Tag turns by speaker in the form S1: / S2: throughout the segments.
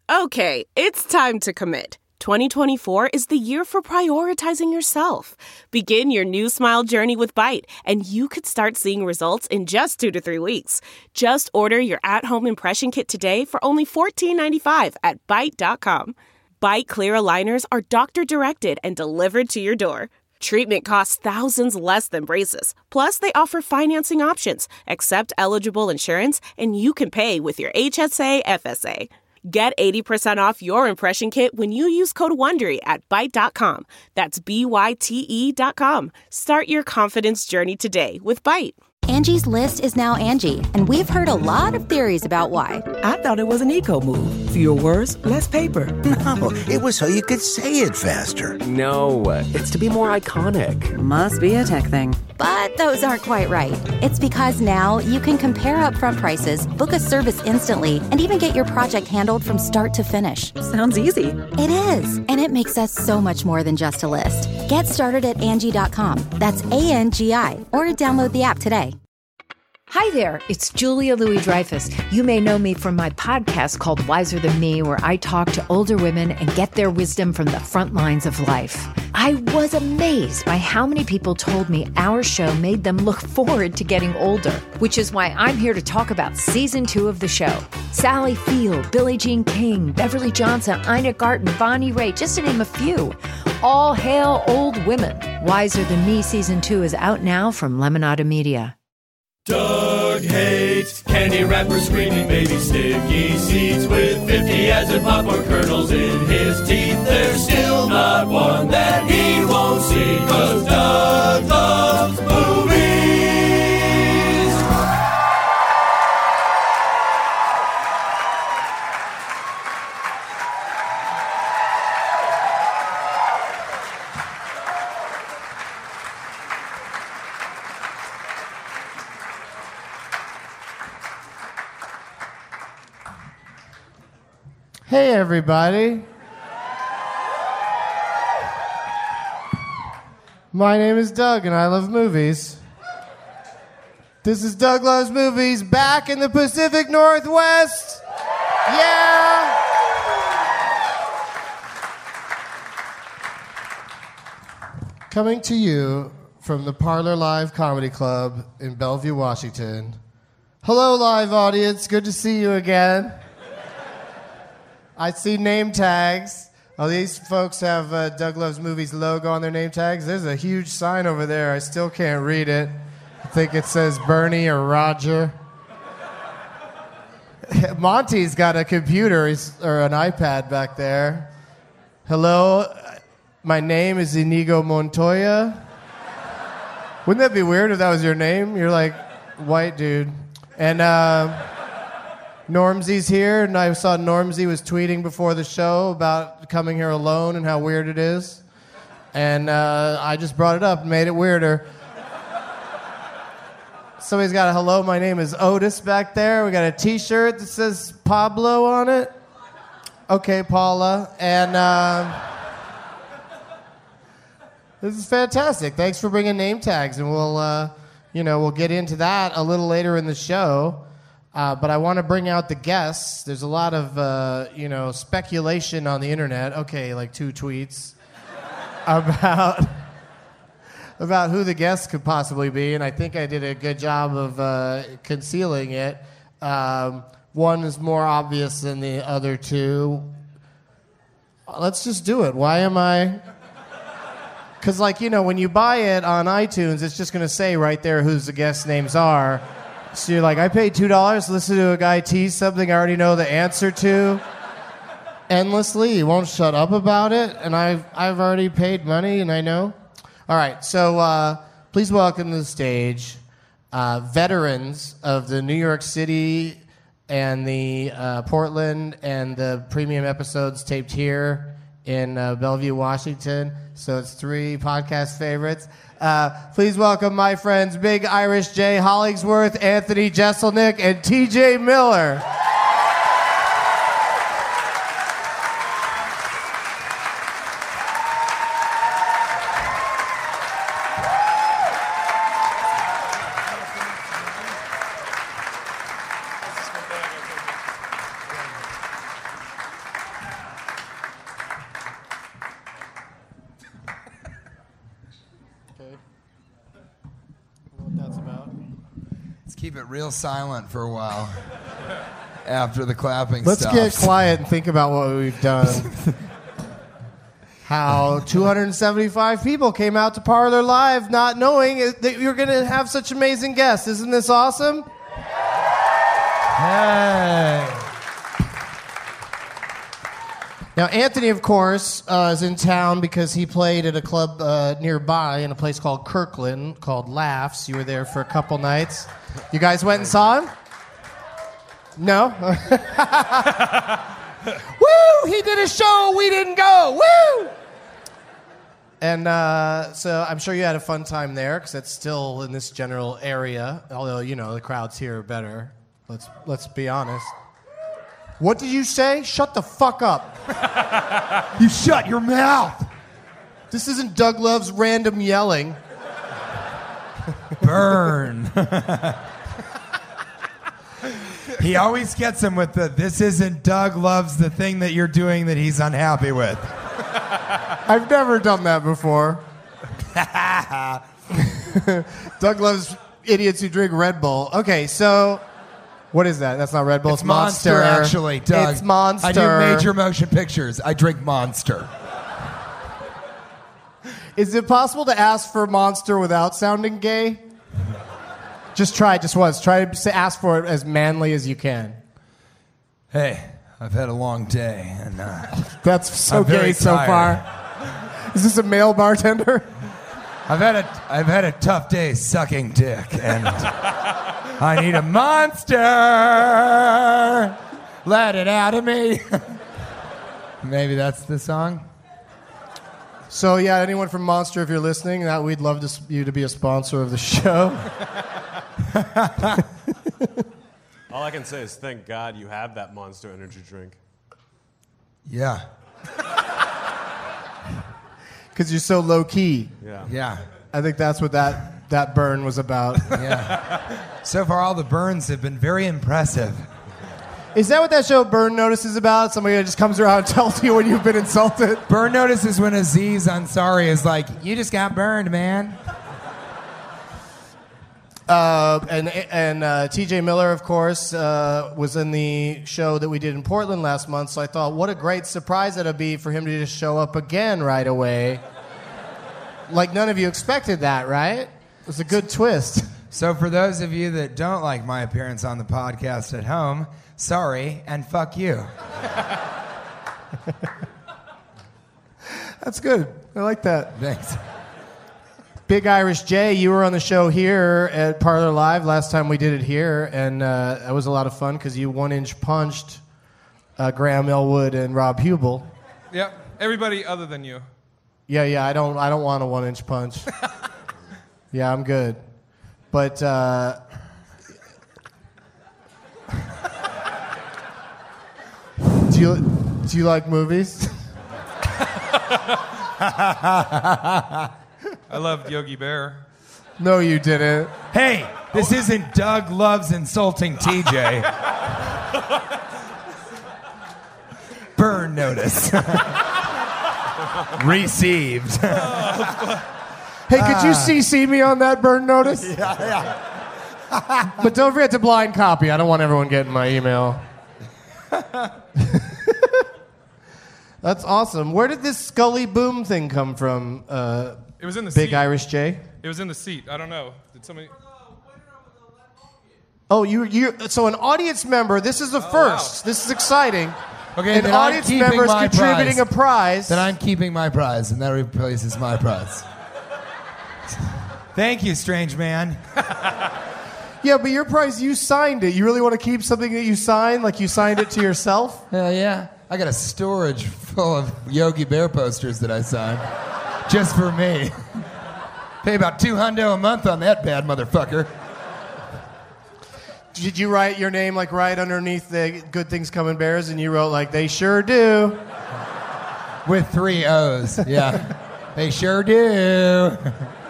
S1: Okay, it's time to commit. 2024 is the year for prioritizing yourself. Begin your new smile journey with Byte, and you could start seeing results in just 2 to 3 weeks. Just order your at-home impression kit today for only $14.95 at Byte.com. Byte Clear aligners are doctor-directed and delivered to your door. Treatment costs thousands less than braces. Plus, they offer financing options, accept eligible insurance, and you can pay with your HSA, FSA. Get 80% off your impression kit when you use code WONDERY at Byte.com. That's BYTE.com. Start your confidence journey today with Byte.
S2: Angie's List is now Angie, and we've heard a lot of theories about why.
S3: I thought it was an eco move. Fewer words, less paper.
S4: No, it was so you could say it faster.
S5: No, it's to be more iconic.
S3: Must be a tech thing.
S2: But those aren't quite right. It's because now you can compare upfront prices, book a service instantly, and even get your project handled from start to finish.
S3: Sounds easy.
S2: It is, and it makes us so much more than just a list. Get started at Angie.com. That's ANGI, or download the app today.
S6: Hi there, it's Julia Louis-Dreyfus. You may know me from my podcast called Wiser Than Me, where I talk to older women and get their wisdom from the front lines of life. I was amazed by how many people told me our show made them look forward to getting older, which is why I'm here to talk about season 2 of the show. Sally Field, Billie Jean King, Beverly Johnson, Ina Garten, Bonnie Raitt, just to name a few. All hail old women. Wiser Than Me season 2 is out now from Lemonada Media.
S7: Doug hates candy wrappers, screaming baby sticky seeds with 50 as in popcorn kernels in his teeth. There's still not one that he won't see, 'cause Doug loves movies.
S8: Hey, everybody. My name is Doug, and I love movies. This is Doug Loves Movies back in the Pacific Northwest. Yeah. Coming to you from the Parlor Live Comedy Club in Bellevue, Washington. Hello, live audience. Good to see you again. I see name tags. Oh, these folks have Doug Loves Movies logo on their name tags. There's a huge sign over there. I still can't read it. I think it says Bernie or Roger. Monty's got a computer or an iPad back there. Hello, my name is Inigo Montoya. Wouldn't that be weird if that was your name? You're like, white dude. And Normsy's here, and I saw Normsy was tweeting before the show about coming here alone and how weird it is. And I just brought it up and made it weirder. Somebody's got a hello, my name is Otis back there. We got a t-shirt that says Pablo on it. Okay, Paula. And this is fantastic. Thanks for bringing name tags, and we'll get into that a little later in the show. But I want to bring out the guests. There's a lot of, speculation on the internet. Okay, like 2 tweets about who the guests could possibly be, and I think I did a good job of concealing it. One is more obvious than the other 2. Let's just do it. Why am I... Because, when you buy it on iTunes, it's just going to say right there who the guest names are. So you're like, I paid $2 to listen to a guy tease something I already know the answer to endlessly. He won't shut up about it, and I've already paid money, and I know. All right, so please welcome to the stage veterans of the New York City and the Portland and the premium episodes taped here in Bellevue, Washington. So it's 3 podcast favorites. Please welcome my friends Big Irish J. Hollingsworth, Anthony Jeselnik, and TJ Miller.
S9: keep it real silent for a while after the clapping
S8: Let's
S9: stops.
S8: get quiet and think about what we've done. How 275 people came out to Parlor Live not knowing that you're going to have such amazing guests. Isn't this awesome?
S9: Hey.
S8: Now, Anthony, of course, is in town because he played at a club nearby in a place called Kirkland called Laughs. You were there for a couple nights. You guys went and saw him? No? Woo! He did a show. We didn't go. Woo! And so I'm sure you had a fun time there because it's still in this general area. Although, you know, the crowds here are better. Let's be honest. What did you say? Shut the fuck up.
S9: You shut your mouth.
S8: This isn't Doug Love's random yelling.
S9: Burn. He always gets him with this isn't Doug Love's the thing that you're doing that he's unhappy with.
S8: I've never done that before. Doug loves idiots who drink Red Bull. Okay, so what is that? That's not Red Bull. It's
S9: Monster, actually, Doug.
S8: It's Monster.
S9: I do major motion pictures. I drink Monster.
S8: Is it possible to ask for Monster without sounding gay? Just try, just once. Try to ask for it as manly as you can.
S9: Hey, I've had a long day, and
S8: that's so gay so far. Is this a male bartender?
S9: I've had a tough day sucking dick, and I need a Monster. Let it out of me. Maybe that's the song.
S8: So yeah, anyone from Monster, if you're listening, we'd love you to be a sponsor of the show.
S10: All I can say is thank God you have that Monster energy drink.
S9: Yeah.
S8: Because you're so low key.
S9: Yeah.
S8: I think that's what that burn was about.
S9: Yeah. So far, all the burns have been very impressive.
S8: Is that what that show Burn Notice is about? Somebody that just comes around and tells you when you've been insulted?
S9: Burn Notice is when Aziz Ansari is like, you just got burned, man.
S8: And TJ Miller, of course, was in the show that we did in Portland last month, so I thought, what a great surprise it'd be for him to just show up again right away. Like, none of you expected that, right? It was a good twist.
S9: So for those of you that don't like my appearance on the podcast at home, sorry, and fuck you.
S8: That's good. I like that.
S9: Thanks.
S8: Big Irish J, you were on the show here at Parlor Live last time we did it here, and that was a lot of fun because you one-inch punched Graham Elwood and Rob Hubel.
S11: Yeah, everybody other than you.
S8: Yeah, I don't want a one-inch punch. Yeah, I'm good. But do you like movies?
S11: I loved Yogi Bear.
S8: No, you didn't.
S9: Hey, this isn't Doug Loves insulting TJ. Burn Notice. Received.
S8: Hey, could you CC me on that Burn Notice?
S9: Yeah.
S8: But don't forget to blind copy. I don't want everyone getting my email. That's awesome. Where did this Scully Boom thing come from?
S11: It was in the
S8: Big
S11: seat.
S8: Irish J?
S11: It was in the seat. I don't know. Did somebody...
S8: Oh, so an audience member, this is the first. Wow. This is exciting.
S9: Okay,
S8: an audience member is contributing a prize.
S9: Then I'm keeping my prize, and that replaces my prize. Thank you, strange man.
S8: Yeah, but your prize, you signed it. You really want to keep something that you signed, like you signed it to yourself?
S9: Hell yeah. I got a storage full of Yogi Bear posters that I signed. Just for me. Pay about $200 a month on that bad motherfucker.
S8: Did you write your name like right underneath the Good Things Coming Bears, and you wrote like, they sure do?
S9: With 3 O's, yeah. They sure do.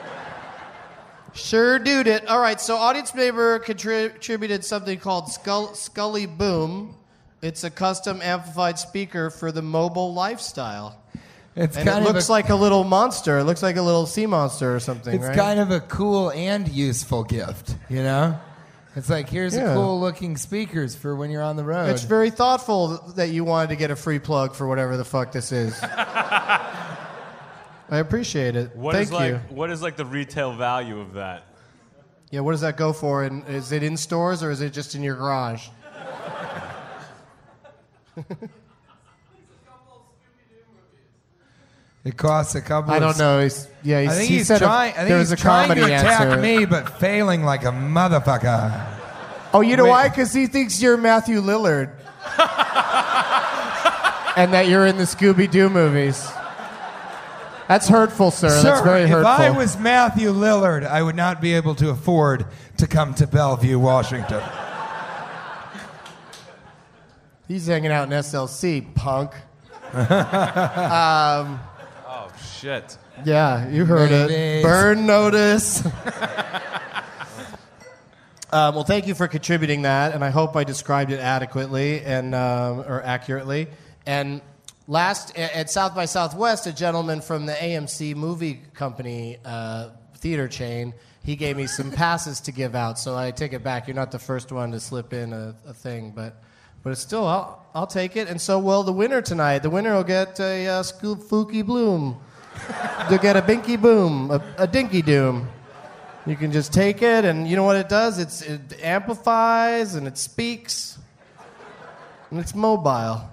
S8: Sure did it. All right, so audience member contributed something called Scully Boom. It's a custom amplified speaker for the mobile lifestyle. It looks like a little monster. It looks like a little sea monster or something,
S9: It's
S8: right?
S9: kind of a cool and useful gift, you know? It's like, here's
S8: Yeah.
S9: a cool-looking speakers for when you're on the road.
S8: It's very thoughtful that you wanted to get a free plug for whatever the fuck this is. I appreciate it. Thank you.
S10: What is like the retail value of that?
S8: Yeah, what does that go for? And is it in stores or is it just in your garage?
S9: It costs a couple.
S8: I
S9: of...
S8: don't know.
S9: I think he's
S8: said
S9: trying. I think
S8: there was
S9: he's
S8: a
S9: trying
S8: comedy
S9: to attack
S8: answer.
S9: me, but failing like a motherfucker.
S8: Oh, you know
S9: Wait.
S8: why? Because he thinks you're Matthew Lillard. And that you're in the Scooby-Doo movies. That's hurtful, sir. That's very hurtful.
S9: If I was Matthew Lillard, I would not be able to afford to come to Bellevue, Washington.
S8: He's hanging out in SLC, punk.
S10: Oh shit.
S8: Yeah, you heard it. Burn notice. Well, thank you for contributing that, and I hope I described it adequately and or accurately. And last at South by Southwest, a gentleman from the AMC movie company theater chain, he gave me some passes to give out. So I take it back. You're not the first one to slip in a thing, but it's still I'll take it. And so will the winner tonight. The winner will get a Scoop Fookie Bloom. They'll get a Binky Boom, a Dinky Doom. You can just take it, and you know what it does? It amplifies, and it speaks, and it's mobile.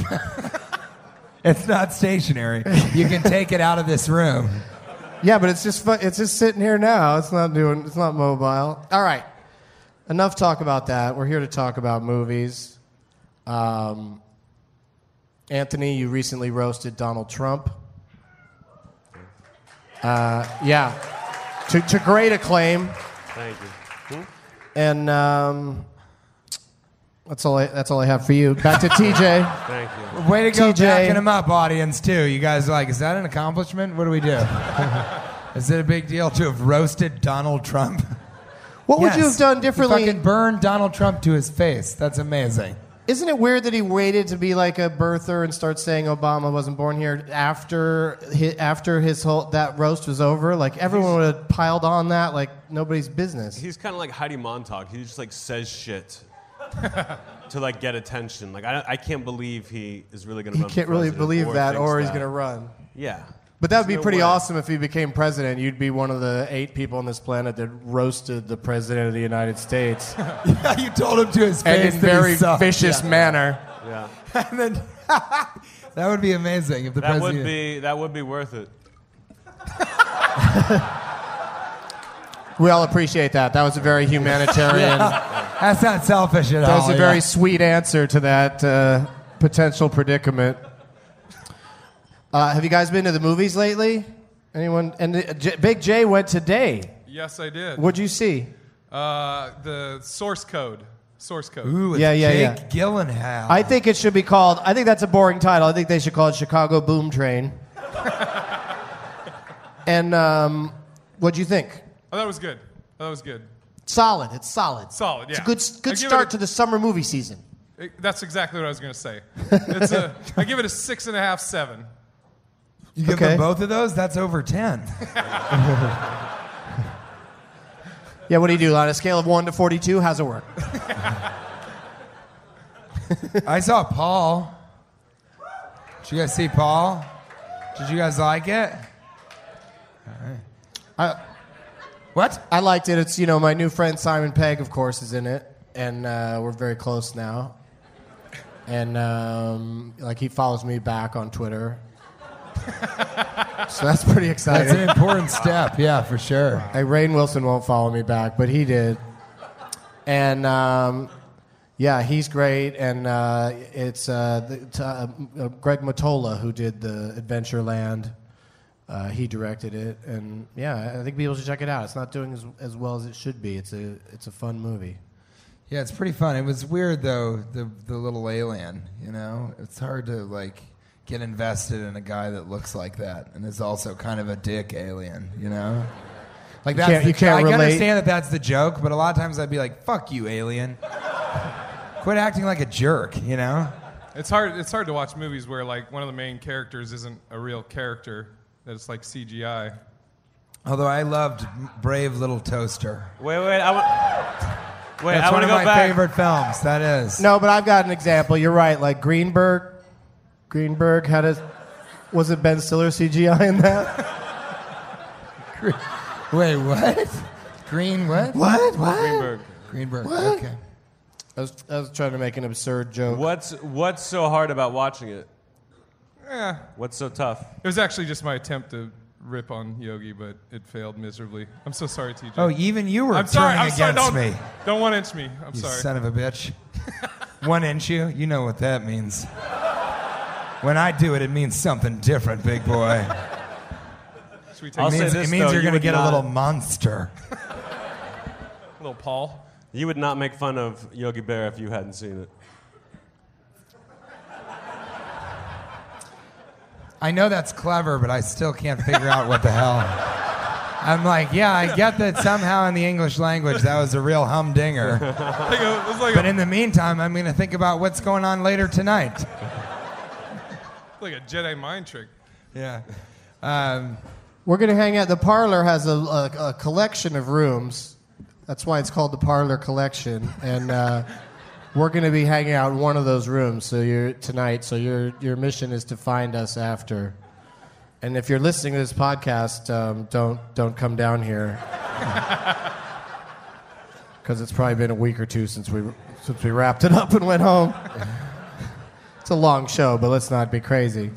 S9: It's not stationary. You can take it out of this room.
S8: Yeah, but it's just sitting here now. It's not mobile. All right. Enough talk about that. We're here to talk about movies. Anthony, you recently roasted Donald Trump. Yeah. To great acclaim.
S10: Thank you.
S8: And that's all I have for you. Back to TJ.
S10: Thank you.
S9: Way to go
S8: TJ.
S9: backing him up, audience, too. You guys are like, is that an accomplishment? What do we do? Is it a big deal to have roasted Donald Trump?
S8: What would you have done differently?
S9: You fucking burned Donald Trump to his face. That's amazing.
S8: Isn't it weird that he waited to be like a birther and start saying Obama wasn't born here after his whole that roast was over? Like everyone would have piled on that like nobody's business.
S10: He's kind of like Heidi Montag. He just like says shit to like get attention. Like I can't believe he is really going to
S8: He
S10: run.
S8: can't
S10: for
S8: really
S10: president
S8: believe that,
S10: thinks
S8: or he's
S10: that.
S8: going to run.
S10: Yeah.
S8: But that would be
S10: There's no
S8: pretty
S10: way.
S8: awesome if he became president. You'd be one of the 8 people on this planet that roasted the president of the United States.
S9: Yeah, you told him to his
S8: And
S9: face
S8: in
S9: that he
S8: very
S9: sucked.
S8: vicious manner.
S10: Yeah.
S9: And then that would be amazing if the
S10: That
S9: president.
S10: would be worth it.
S8: We all appreciate that. That was a very humanitarian.
S9: That's not selfish at all.
S8: That was a
S9: yeah.
S8: very sweet answer to that potential predicament. Have you guys been to the movies lately? Anyone? And Big J went today.
S11: Yes, I did.
S8: What'd you see?
S11: The Source Code. Source Code.
S9: Ooh, it's
S8: Yeah.
S9: Jake Gyllenhaal.
S8: I think it should be called. I think that's a boring title. I think they should call it Chicago Boom Train. And what'd you think?
S11: Oh, that was good. That was good.
S8: Solid. It's solid.
S11: Solid, yeah.
S8: It's a good
S11: I give
S8: start
S11: it
S8: to the summer movie season.
S11: That's exactly what I was going to say. I give it a 6.5, 7.
S9: You give
S8: Okay.
S9: them both of those? That's over 10.
S8: Yeah, what do you do? On a scale of 1 to 42, how's it work?
S9: I saw Paul. Did you guys see Paul? Did you guys like it? All right. What?
S8: I liked it. It's, my new friend Simon Pegg, of course, is in it. And we're very close now. And, he follows me back on Twitter. So that's pretty exciting.
S9: That's an important step, yeah, for sure.
S8: Hey, Rainn Wilson won't follow me back, but he did. And, yeah, he's great. And it's Greg Mottola who did the Adventureland. He directed it. And, yeah, I think people should check it out. It's not doing as well as it should be. It's a fun movie.
S9: Yeah, it's pretty fun. It was weird, though, the little alien, It's hard to, get invested in a guy that looks like that and is also kind of a dick alien, Like that's
S8: You can't
S9: I
S8: relate.
S9: understand that that's the joke, but a lot of times I'd be like, "Fuck you, alien! Quit acting like a jerk,"
S11: It's hard to watch movies where one of the main characters isn't a real character. That it's like CGI.
S9: Although I loved Brave Little Toaster.
S10: Wait. Wait,
S9: That's
S10: I
S9: one
S10: want
S9: of
S10: to go
S9: my
S10: back.
S9: favorite films. That is.
S8: No, but I've got an example. You're right. Like Greenberg had a. Was it Ben Stiller CGI in that?
S9: Wait, what? Green what?
S8: What?
S9: Greenberg.
S8: What?
S9: Okay.
S8: I was trying to make an absurd joke.
S10: What's so hard about watching it?
S11: Yeah.
S10: What's so tough?
S11: It was actually just my attempt to rip on Yogi, but it failed miserably. I'm so sorry, TJ.
S9: Oh, even you were
S11: I'm sorry.
S9: turning against me.
S11: Don't 1 inch me. I'm
S9: You
S11: sorry.
S9: son of a bitch. 1 inch you? You know what that means. When I do it, it means something different, big boy.
S11: Should we take
S10: I'll say
S9: It
S10: this,
S9: means
S10: though,
S9: you're
S10: you
S9: going to
S10: would
S9: get a
S10: not-
S9: little monster.
S11: little Paul?
S10: You would not make fun of Yogi Bear if you hadn't seen it.
S9: I know that's clever, but I still can't figure out what the hell. I'm like, yeah, I get that somehow in the English language that was a real humdinger. But in the meantime, I'm going to think about what's going on later tonight.
S11: Like a Jedi mind trick.
S9: Yeah.
S8: We're going to hang out. The parlor has a collection of rooms. That's why it's called the Parlor Collection. And we're going to be hanging out in one of those rooms tonight. So your mission is to find us after. And if you're listening to this podcast, don't come down here. Because it's probably been a week or two since we wrapped it up and went home. It's a long show, but let's not be crazy.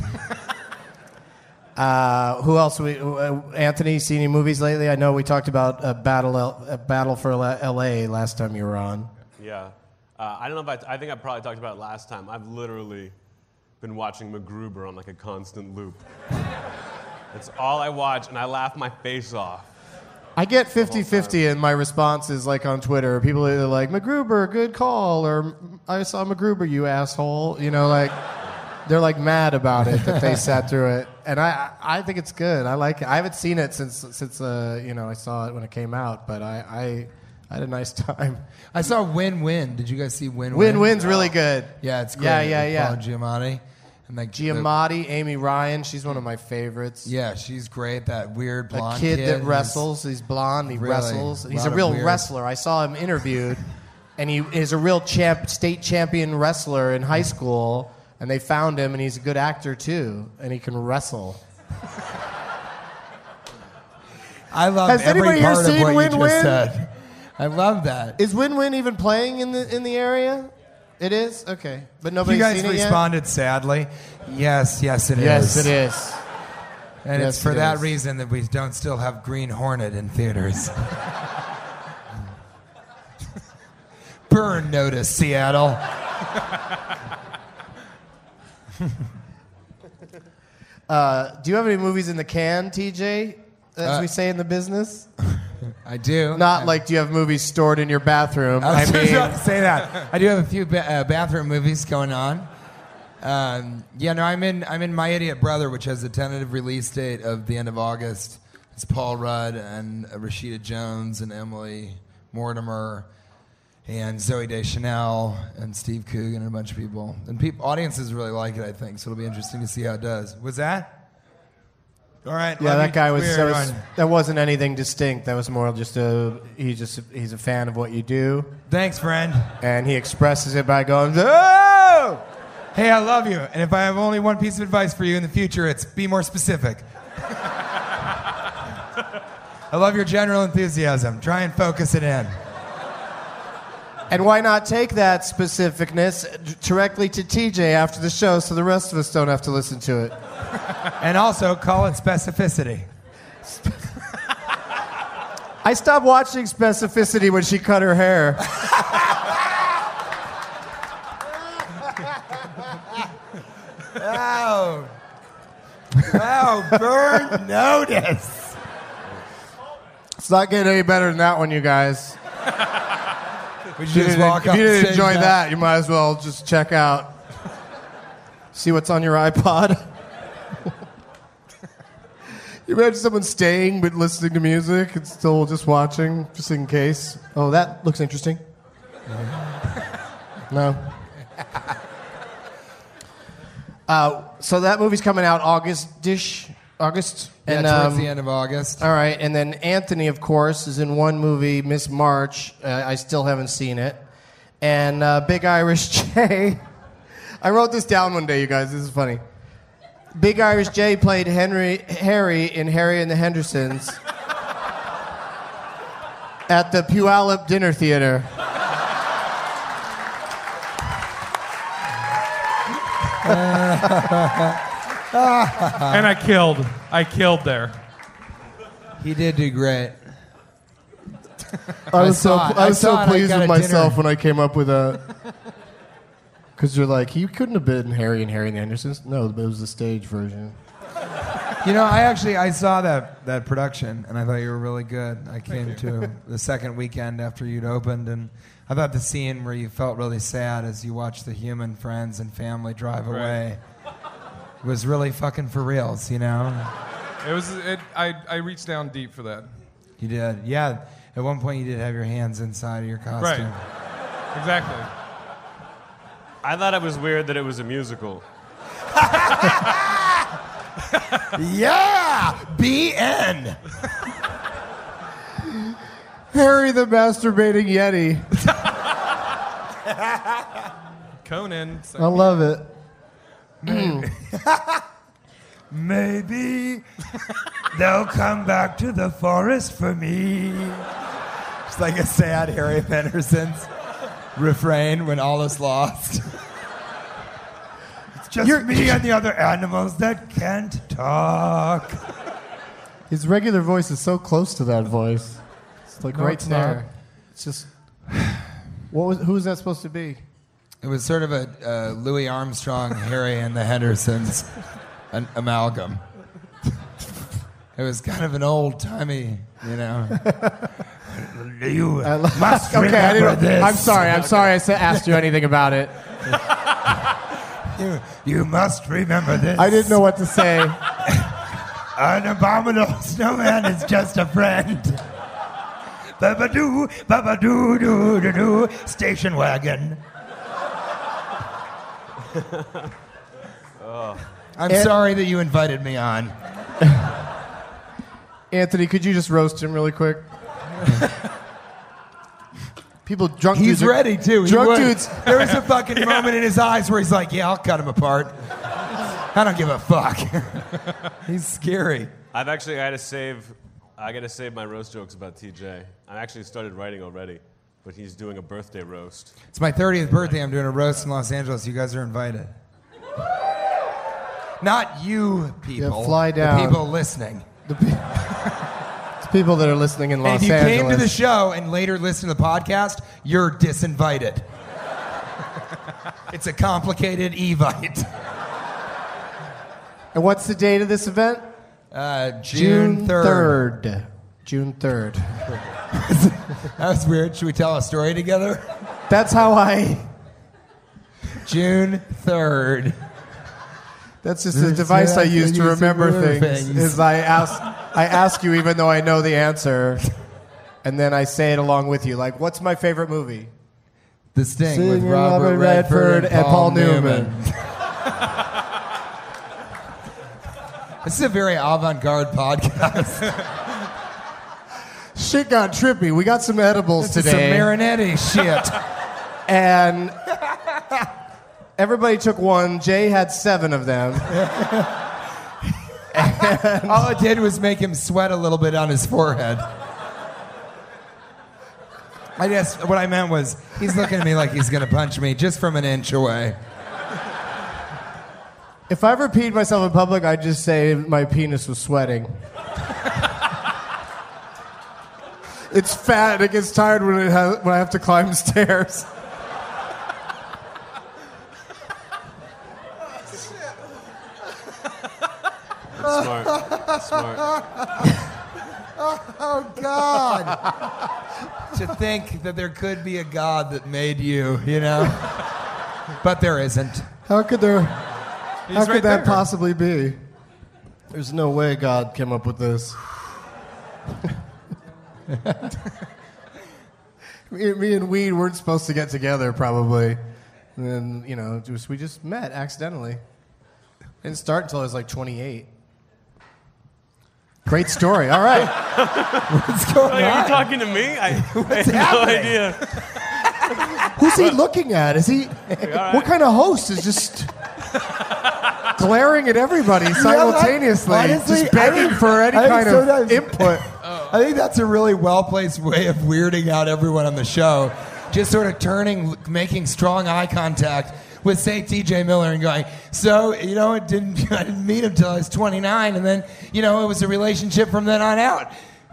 S8: Who else? Anthony, seen any movies lately? I know we talked about Battle for L.A. last time you were on.
S10: Yeah. I don't know if I think I probably talked about it last time. I've literally been watching MacGruber on like a constant loop. It's all I watch, and I laugh my face off.
S8: I get 50-50 in my responses, like on Twitter. People are like, MacGruber, good call, or I saw MacGruber, you asshole. You know, like, they're like mad about it that they sat through it. And I think it's good. I like it. I haven't seen it since I saw it when it came out, but I had a nice time.
S9: I saw Win-Win. Did you guys see Win-Win?
S8: Win-Win's really good.
S9: Yeah, it's great.
S8: Yeah.
S9: Paul Giamatti. And like
S8: Giamatti, Amy Ryan, she's one of my favorites.
S9: Yeah, she's great. That weird blonde
S8: kid that wrestles. He's blonde. He wrestles. He's a real wrestler. I saw him interviewed, and he is a real state champion wrestler in high school. And they found him, and he's a good actor too, and he can wrestle.
S9: I love
S8: Has
S9: every
S8: anybody here
S9: part of
S8: seen
S9: what
S8: Win-Win?
S9: you just said. I love that.
S8: Is Win-Win even playing in the area? It is? Okay. But nobody's
S9: You guys
S8: seen it yet?
S9: responded sadly. Yes, it is.
S8: Yes, it is.
S9: And
S8: Yes,
S9: it's for
S8: it
S9: that
S8: is.
S9: reason that we don't still have Green Hornet in theaters. Burn notice, Seattle.
S8: Do you have any movies in the can, TJ, as we say in the business?
S9: I do.
S8: Not like, do you have movies stored in your bathroom?
S9: I was just about to say that. I do have a few bathroom movies going on. I'm in My Idiot Brother, which has a tentative release date of the end of August. It's Paul Rudd and Rashida Jones and Emily Mortimer and Zooey Deschanel and Steve Coogan and a bunch of people. And audiences really like it, I think, so it'll be interesting to see how it does. Was that? All right.
S8: Yeah, that guy was.
S9: weird.
S8: That wasn't anything distinct. That was more just he's a fan of what you do.
S9: Thanks, friend.
S8: And he expresses it by going, "Oh!"
S9: Hey, I love you. And if I have only one piece of advice for you in the future, it's be more specific. I love your general enthusiasm. Try and focus it in.
S8: And why not take that specificness directly to TJ after the show so the rest of us don't have to listen to it?
S9: And also call it specificity.
S8: I stopped watching Specificity when she cut her hair.
S9: Wow, burn notice.
S8: It's not getting any better than that one, you guys.
S9: We should just walk
S8: If
S9: off
S8: you didn't
S9: stage
S8: enjoy
S9: now.
S8: that, you might as well just check out. See what's on your iPod. You imagine someone staying but listening to music and still just watching, just in case. Oh, that looks interesting. No. So that movie's coming out August-ish. August?
S9: Yeah,
S8: And,
S9: towards the end of August.
S8: All right, and then Anthony, of course, is in one movie, Miss March. I still haven't seen it. And Big Irish Jay. I wrote this down one day, you guys. This is funny. Big Irish Jay played Harry in Harry and the Hendersons at the Puyallup Dinner Theater.
S11: And I killed there.
S9: He did do great.
S8: I was so pleased with myself
S9: dinner.
S8: when I came up with a... Because you're like, he couldn't have been Harry and the Hendersons. No, it was the stage version.
S9: You know, I saw that production, and I thought you were really good. I came to the second weekend after you'd opened, and I thought the scene where you felt really sad as you watched the human friends and family drive away was really fucking for reals, you know?
S11: I reached down deep for that.
S9: You did, yeah. At one point, you did have your hands inside of your costume.
S11: Right. Exactly.
S10: I thought it was weird that it was a musical.
S9: Yeah! BN!
S8: Harry the Masturbating Yeti.
S11: Conan.
S8: I love it.
S9: Maybe they'll come back to the forest for me. It's like a sad Harry Henderson's refrain when all is lost. It's just me and the other animals that can't talk.
S8: His regular voice is so close to that voice. It's like right there. It's just... who was that supposed to be?
S9: It was sort of a Louis Armstrong, Harry and the Hendersons amalgam. It was kind of an old-timey, you know... You must remember this.
S8: I'm sorry I asked you anything about it.
S9: You must remember this.
S8: I didn't know what to say.
S9: An abominable snowman is just a friend. Ba-ba-doo, ba-ba-doo-doo-doo-doo, station wagon. I'm sorry that you invited me on.
S8: Anthony, could you just roast him really quick? Drunk
S9: He's
S8: dudes.
S9: ready too.
S8: Drunk dudes.
S9: There was a fucking moment in his eyes where he's like, "Yeah, I'll cut him apart. I don't give a fuck." He's scary.
S10: I got to save my roast jokes about TJ. I actually started writing already, but he's doing a birthday roast.
S9: It's my 30th birthday. I'm doing a roast in Los Angeles. You guys are invited. Not you people.
S8: Yeah, fly down.
S9: The people listening.
S8: People that are listening in Los Angeles.
S9: And if you came to the show and later listened to the podcast, you're disinvited. It's a complicated evite.
S8: And what's the date of this event?
S9: June 3rd.
S8: June 3rd.
S9: That was weird. Should we tell a story together?
S8: That's how I...
S9: June 3rd.
S8: That's just a device I use to remember things. Is I ask you even though I know the answer, and then I say it along with you. Like, what's my favorite movie?
S9: The Sting with Robert Redford and Paul Newman. This is a very avant-garde podcast.
S8: Shit got trippy. We got some edibles today.
S9: Some Marinetti shit.
S8: And everybody took one. Jay had 7 of them.
S9: And all it did was make him sweat a little bit on his forehead. I guess what I meant was he's looking at me like he's going to punch me just from an inch away.
S8: If I ever peed myself in public, I'd just say my penis was sweating. It's fat and it gets tired when I have to climb stairs.
S10: Smart.
S9: Oh, God. To think that there could be a God that made you, you know? But there isn't.
S8: How could that possibly be? There's no way God came up with this. me and Weed weren't supposed to get together, probably. And then, we just met accidentally. Didn't start until I was like 28. Great story. All right.
S9: What's going
S10: Are you
S9: on?
S10: talking to me? I had no
S9: happening?
S10: idea.
S8: Who's he looking at? Is he? What kind of host is just glaring at everybody simultaneously,
S9: honestly,
S8: just begging for any kind of input?
S9: I think that's a really well-placed way of weirding out everyone on the show. Just sort of making strong eye contact with, say, T.J. Miller and going, so, I didn't meet him until I was 29, and then, it was a relationship from then on out.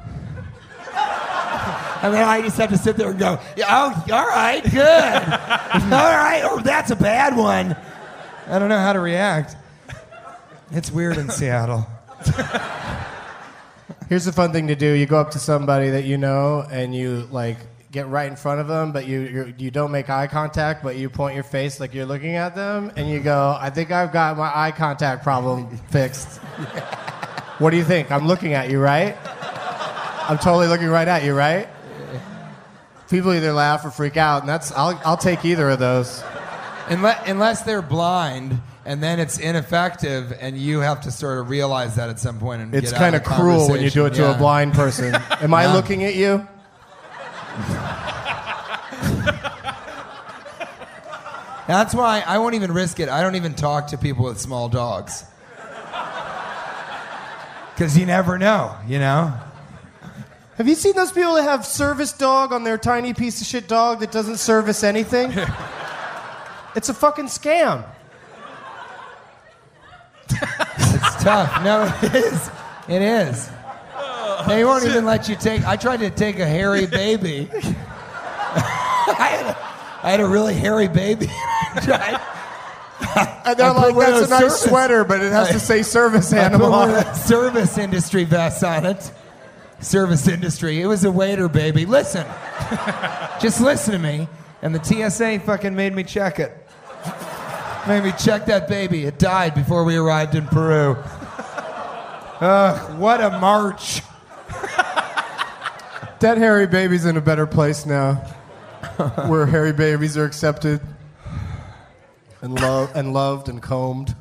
S9: And then I just have to sit there and go, oh, all right, good. All right, oh, that's a bad one. I don't know how to react. It's weird in Seattle.
S8: Here's the fun thing to do. You go up to somebody that you know, and you, get right in front of them, but you don't make eye contact, but you point your face like you're looking at them, and you go, I think I've got my eye contact problem fixed. What do you think? I'm looking at you, right? I'm totally looking right at you, right? People either laugh or freak out, and I'll take either of those.
S9: Unless they're blind, and then it's ineffective, and you have to sort of realize that at some point. And
S8: it's kind of cruel when you do it to a blind person. Am I looking at you?
S9: That's why I won't even risk it. I don't even talk to people with small dogs. Because you never know,
S8: Have you seen those people that have service dog on their tiny piece of shit dog that doesn't service anything? It's a fucking scam.
S9: It's tough. No, it is. It is. They won't even let you take... I tried to take a hairy baby. I had a really hairy baby.
S8: And they're like, that's a nice sweater, but it has to say service animal on it.
S9: Service industry vest on it. Service industry. It was a waiter baby. Listen. Just listen to me. And the TSA fucking made me check it. Made me check that baby. It died before we arrived in Peru. Ugh, what a march.
S8: That hairy baby's in a better place now. Where hairy babies are accepted and loved and combed.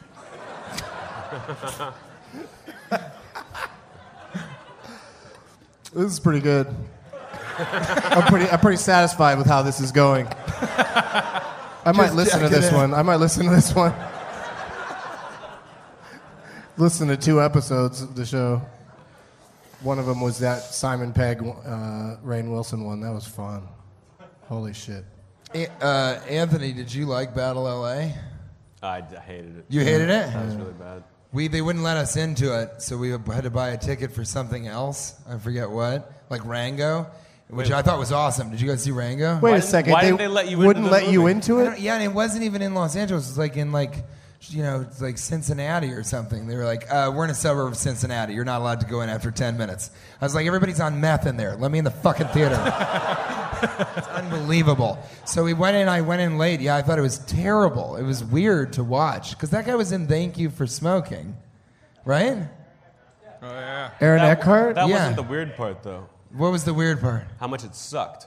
S8: This is pretty good. I'm pretty satisfied with how this is going. I might listen to this one. Listen to 2 episodes of the show. One of them was that Simon Pegg, Rainn Wilson one. That was fun. Holy shit.
S9: Anthony, did you like Battle LA?
S10: I hated it.
S9: You hated it?
S10: That was really bad.
S9: They wouldn't let us into it, so we had to buy a ticket for something else. I forget what. Like Rango, which I thought was awesome. Did you guys see Rango?
S8: Wait a second.
S10: Why didn't they let you
S8: wouldn't let you into it?
S9: Yeah, and it wasn't even in Los Angeles. It was like in it's like Cincinnati or something. They were like, we're in a suburb of Cincinnati. You're not allowed to go in after 10 minutes. I was like, everybody's on meth in there. Let me in the fucking theater. It's unbelievable. So we went in. I went in late. Yeah, I thought it was terrible. It was weird to watch. Because that guy was in Thank You for Smoking. Right?
S11: Oh, yeah.
S8: Aaron Eckhart?
S10: That wasn't the weird part, though.
S9: What was the weird part?
S10: How much it sucked.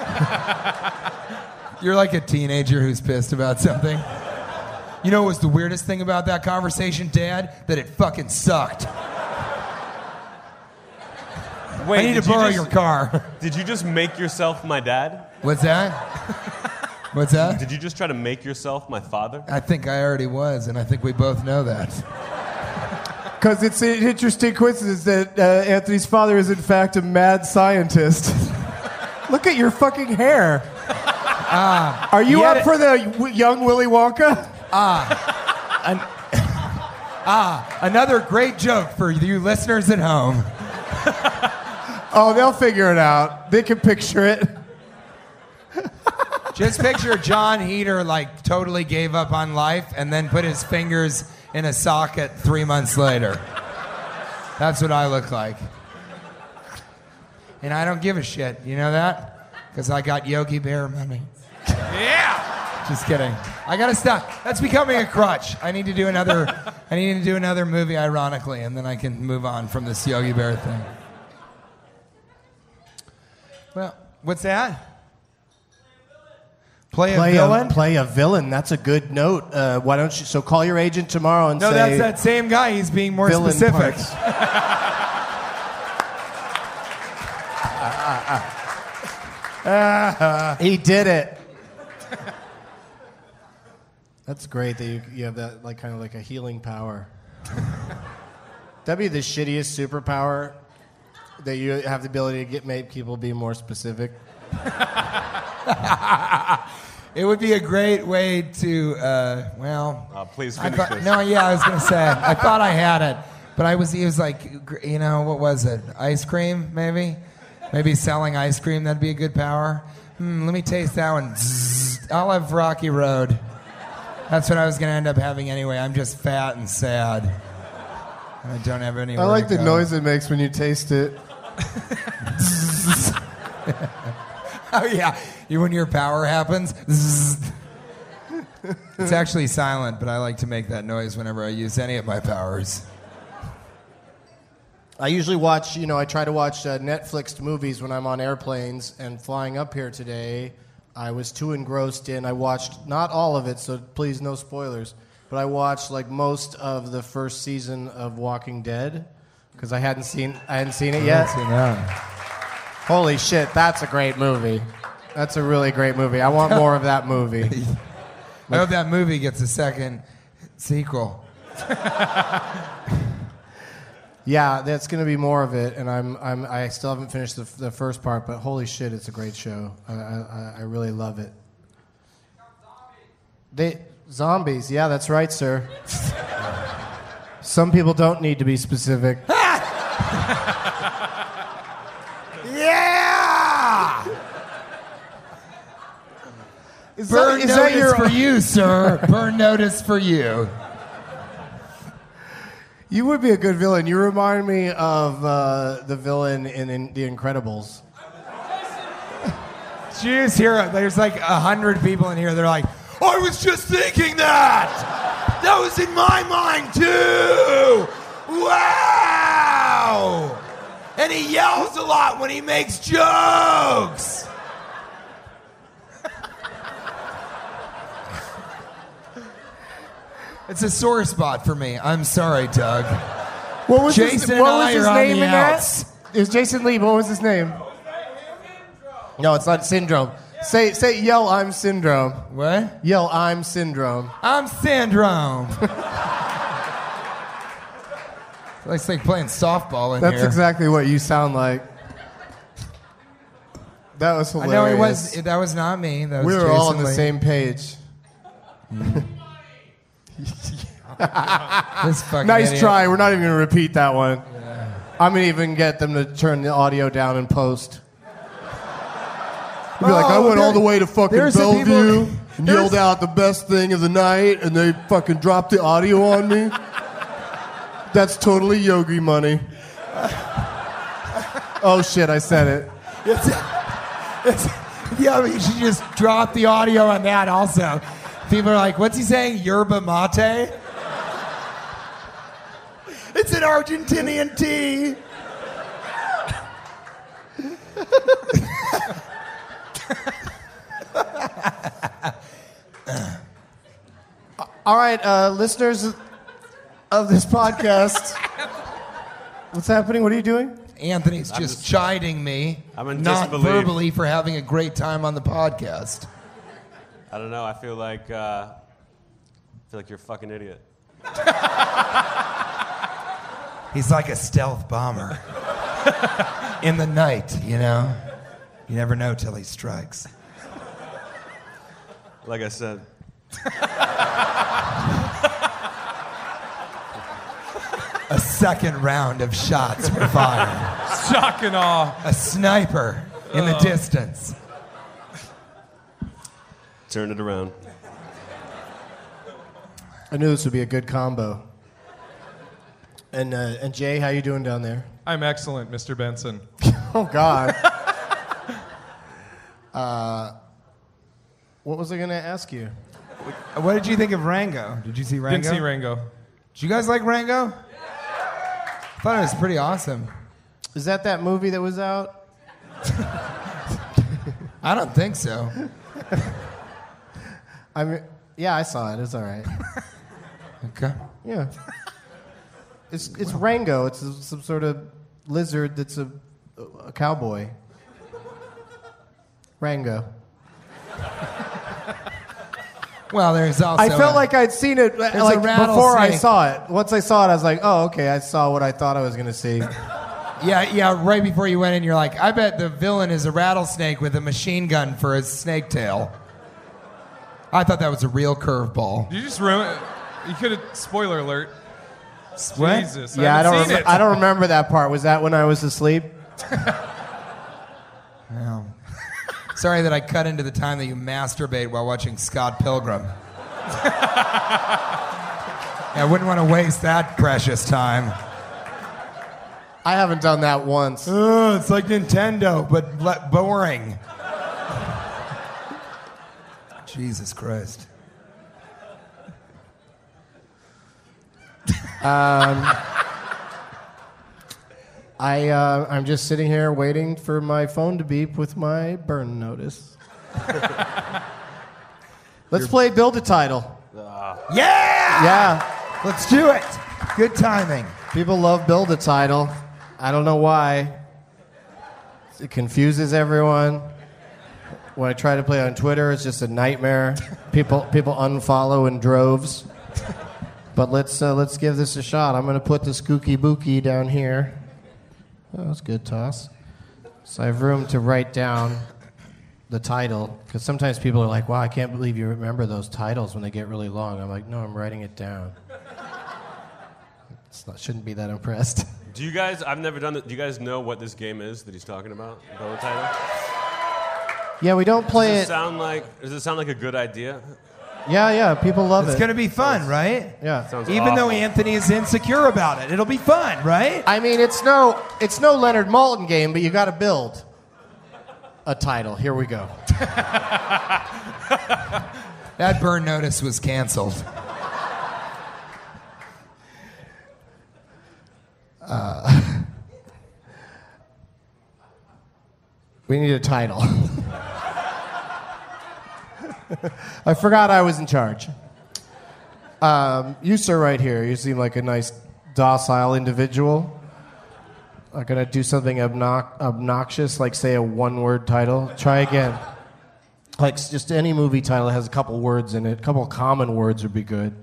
S9: You're like a teenager who's pissed about something. You know what was the weirdest thing about that conversation, Dad? That it fucking sucked.
S10: Wait,
S9: I need to borrow your car.
S10: Did you just make yourself my dad?
S9: What's that? What's that?
S10: Did you just try to make yourself my father?
S9: I think I already was, and I think we both know that.
S8: Because it's an interesting coincidence that Anthony's father is, in fact, a mad scientist. Look at your fucking hair. Are you up for the young Willy Wonka?
S9: Another great joke for you listeners at home.
S8: Oh, they'll figure it out. They can picture it.
S9: Just picture John Heder totally gave up on life and then put his fingers in a socket 3 months later. That's what I look like. And I don't give a shit. You know that? Because I got Yogi Bear money.
S11: Yeah!
S9: Just kidding. I gotta stop. That's becoming a crutch. I need to do another movie, ironically, and then I can move on from this Yogi Bear thing. Well, what's that? Play a villain?
S8: Play a villain. That's a good note. Why don't you... So call your agent tomorrow and say...
S9: No, that's that same guy. He's being more specific.
S8: He did it. That's great that you have that like kind of like a healing power. That'd be the shittiest superpower, that you have the ability to make people be more specific.
S9: It would be a great way to,
S10: please finish this.
S9: No, yeah, I was going to say, I thought I had it, but he was like, what was it? Ice cream, maybe? Maybe selling ice cream, that'd be a good power. Let me taste that one. Zzz, I'll have Rocky Road. That's what I was going to end up having anyway. I'm just fat and sad. I don't have anywhere
S8: I like
S9: to
S8: the
S9: go.
S8: noise it makes when you taste it.
S9: Oh, yeah. When your power happens. Zzz. It's actually silent, but I like to make that noise whenever I use any of my powers.
S8: I usually watch, I try to watch Netflix movies when I'm on airplanes, and flying up here today, I was too engrossed in, I watched not all of it, so please no spoilers, but I watched like most of the first season of Walking Dead, because I hadn't seen it yet.
S9: I haven't seen that.
S8: Holy shit, that's a great movie. That's a really great movie. I want more of that movie.
S9: I hope that movie gets a second sequel.
S8: Yeah, that's going to be more of it, and I still haven't finished the first part, but holy shit, it's a great show. I really love it. Zombies, yeah, that's right, sir. Some people don't need to be specific.
S9: Yeah! Burn
S8: is
S9: notice
S8: that your
S9: for you, sir. Burn notice for you.
S8: You would be a good villain. You remind me of the villain in The Incredibles.
S9: Jeez, here, there's like 100 people in here. They're like, I was just thinking that. That was in my mind too. Wow. And he yells a lot when he makes jokes. It's a sore spot for me. I'm sorry, Doug.
S8: What was
S9: Jason
S8: what
S9: and
S8: was
S9: I
S8: his
S9: are on
S8: name
S9: the
S8: in
S9: outs.
S8: that? It was Jason Lee. What was his name? No, it's not Syndrome. Say, yell, I'm Syndrome.
S9: What?
S8: Yell, I'm Syndrome.
S9: I'm Syndrome. It's like playing softball in
S8: That's
S9: here.
S8: exactly what you sound like. That was hilarious.
S9: I know it was. That was not me. That was
S8: We were
S9: Jason
S8: all on the
S9: Lee.
S8: same page.
S9: This fucking
S8: Nice
S9: idiot.
S8: try. We're not even going to repeat that one. Yeah. I'm going to even get them to turn the audio down in post. You'll be like, I went all the way to fucking
S9: there's some
S8: Bellevue
S9: people-
S8: and yelled out the best thing of the night, and they fucking dropped the audio on me. That's totally Yogi money. Oh shit, I said it.
S9: Yeah, but you should just drop the audio on that also. People are like, what's he saying? Yerba mate? It's an Argentinian tea.
S8: All right, listeners of this podcast. What's happening? What are you doing?
S9: Anthony's just chiding me,
S10: I'm in
S9: not
S10: disbelief.
S9: verbally, for having a great time on the podcast.
S10: I don't know. I feel like you're a fucking idiot.
S9: He's like a stealth bomber. In the night, you know? You never know till he strikes.
S10: Like I said.
S9: A second round of shots were fired.
S11: Shock and awe.
S9: A sniper in the distance.
S10: Turn it around.
S8: I knew this would be a good combo. And Jay, how you doing down there?
S11: I'm excellent, Mr. Benson.
S8: Oh God. What was I going to ask you?
S12: What did you think of Rango? Did you see Rango?
S11: Didn't see Rango.
S12: Did you guys like Rango?
S9: I thought it was pretty awesome.
S8: Is that movie that was out?
S9: I don't think so.
S8: I mean, yeah, I saw it. It was all right.
S9: Okay.
S8: Yeah. It's Rango. It's some sort of lizard that's a cowboy. Rango.
S9: Well, there's also.
S8: I felt like I'd seen it like
S9: a
S8: before I
S9: rattlesnake.
S8: saw it. Once I saw it, I was like, oh, okay, I saw what I thought I was going to see.
S9: Yeah, right before you went in, you're like, I bet the villain is a rattlesnake with a machine gun for his snake tail. I thought that was a real curveball.
S11: You just ruined it. You could have, spoiler alert.
S9: What?
S11: Jesus.
S8: Yeah,
S11: I
S8: I don't remember that part. Was that when I was asleep?
S9: Well, sorry that I cut into the time that you masturbate while watching Scott Pilgrim. I wouldn't want to waste that precious time.
S8: I haven't done that once.
S9: It's like Nintendo, but boring. Jesus Christ.
S8: I'm just sitting here waiting for my phone to beep with my burn notice. Let's play Build a Title.
S9: Yeah!
S8: Yeah.
S9: Let's do it. Good timing.
S8: People love Build a Title. I don't know why. It confuses everyone. When I try to play on Twitter, it's just a nightmare. People unfollow in droves. But let's give this a shot. I'm going to put the Skooky Bookie down here. Oh, that's a good toss. So I have room to write down the title, because sometimes people are like, wow, I can't believe you remember those titles when they get really long. I'm like, no, I'm writing it down. Shouldn't be that impressed.
S10: Do you guys, I've never done it, do you guys know what this game is that he's talking about? Build a Title?
S8: Yeah, we don't play
S10: Does it sound like a good idea?
S8: Yeah, people love it.
S9: It's going to be fun, right?
S8: Yeah.
S10: Sounds
S9: Even
S10: awful.
S9: though Anthony is insecure about it, it'll be fun, right?
S8: I mean, it's no Leonard Maltin game, but you got to build a title. Here we go.
S9: That burn notice was canceled.
S8: We need a title. I forgot I was in charge. You, sir, right here, you seem like a nice, docile individual. I'm going to do something obnoxious, like say a one-word title. Try again. Like just any movie title that has a couple words in it. A couple common words would be good.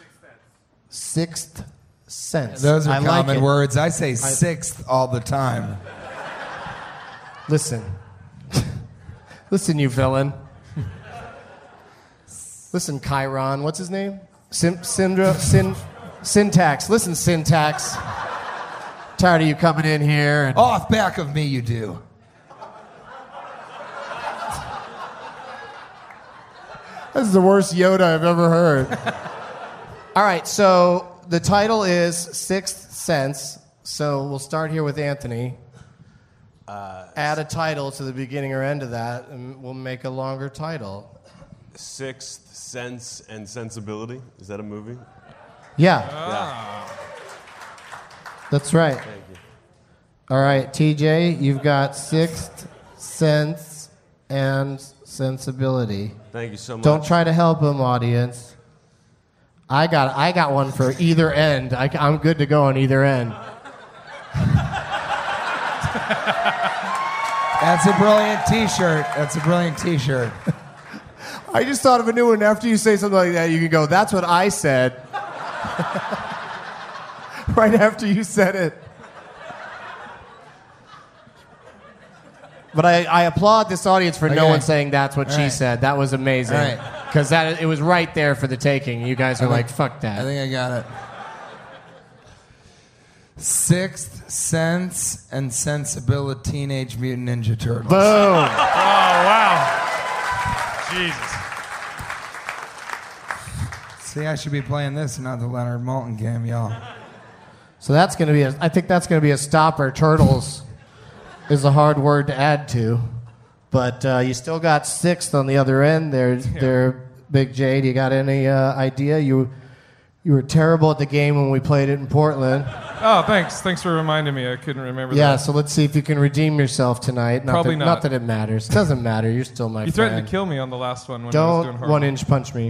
S8: Sixth Sense.
S9: Those are
S8: I
S9: common
S8: like it.
S9: words. I say sixth all the time.
S8: Listen. Listen, you villain. Listen, Chiron. What's his name? Syntax. Listen, Syntax. Tired of you coming in here. And
S9: Off back of me, you do.
S8: this is the worst Yoda I've ever heard. All right, so the title is Sixth Sense. So we'll start here with Anthony. Add a title to the beginning or end of that, and we'll make a longer title.
S10: Sixth Sense and Sensibility. Is that a movie?
S8: Yeah. That's right.
S10: Thank you.
S8: All right, TJ, you've got Sixth Sense and Sensibility.
S10: Thank you so much.
S8: Don't try to help him, audience. I got one for either end. I'm good to go on either end.
S9: That's a brilliant T-shirt.
S8: I just thought of a new one. After you say something like that, you can go, that's what I said. Right after you said it. But I applaud this audience for no
S9: Okay.
S8: one saying that's what
S9: All
S8: she
S9: right.
S8: said. That was amazing.
S9: All right.
S8: Because it was right there for the taking. You guys were like, fuck that.
S9: I think I got it. Sixth Sense and Sensibility, Teenage Mutant Ninja Turtles.
S8: Boom.
S11: Oh, wow. Jesus.
S9: See, I should be playing this and not the Leonard Maltin game, y'all.
S8: So that's going to be I think that's going to be a stopper. Turtles is a hard word to add to. But you still got sixth on the other end. There, Big J. Do you got any idea? You were terrible at the game when we played it in Portland.
S11: Oh, thanks. Thanks for reminding me. I couldn't remember that.
S8: Yeah, so let's see if you can redeem yourself tonight.
S11: Probably
S8: not. Not that it matters. It doesn't matter. You're still my
S11: You
S8: friend.
S11: threatened to kill me on the last one when I was doing
S8: Don't
S11: horrible.
S8: 1-inch punch me.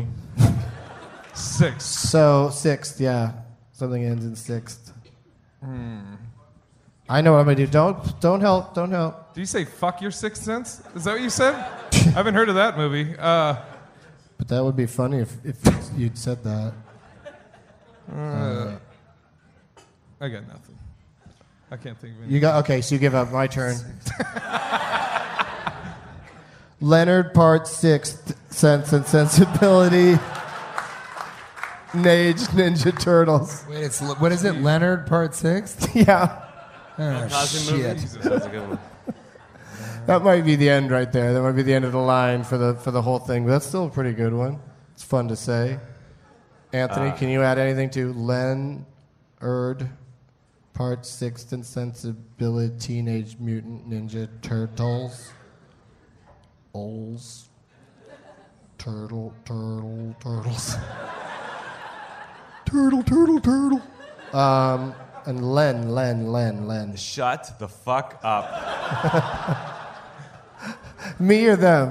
S11: Sixth.
S8: So sixth, yeah. Something ends in sixth. I know what I'm gonna do. Don't help. Don't help.
S11: Do you say fuck your sixth sense? Is that what you said? I haven't heard of that movie.
S8: But that would be funny if you'd said that.
S11: I got nothing. I can't think of anything.
S8: You got okay. So you give up. My turn. Leonard Part Sixth Sense and Sensibility. Teenage Ninja Turtles.
S9: Wait, what is it? Leonard Part 6?
S8: Yeah.
S9: Oh, shit.
S10: That's a good one.
S8: That might be the end right there. That might be the end of the line for the whole thing. But that's still a pretty good one. It's fun to say. Anthony, can you add anything to Leonard Part 6 and Sensibility Teenage Mutant Ninja Turtles? Turtles. Turtle. And Len.
S10: Shut the fuck up.
S8: Me or them?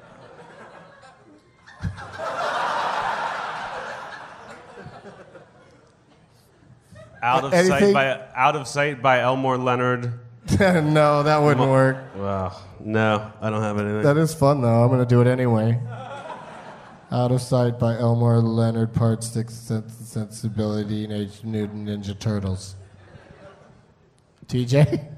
S10: Out of Sight by Elmore Leonard.
S8: No, that wouldn't work.
S10: Well, no, I don't have anything.
S8: That is fun, though. I'm going to do it anyway. Out of Sight by Elmore Leonard, Part 6, Sensibility, Teenage Mutant Ninja Turtles. TJ?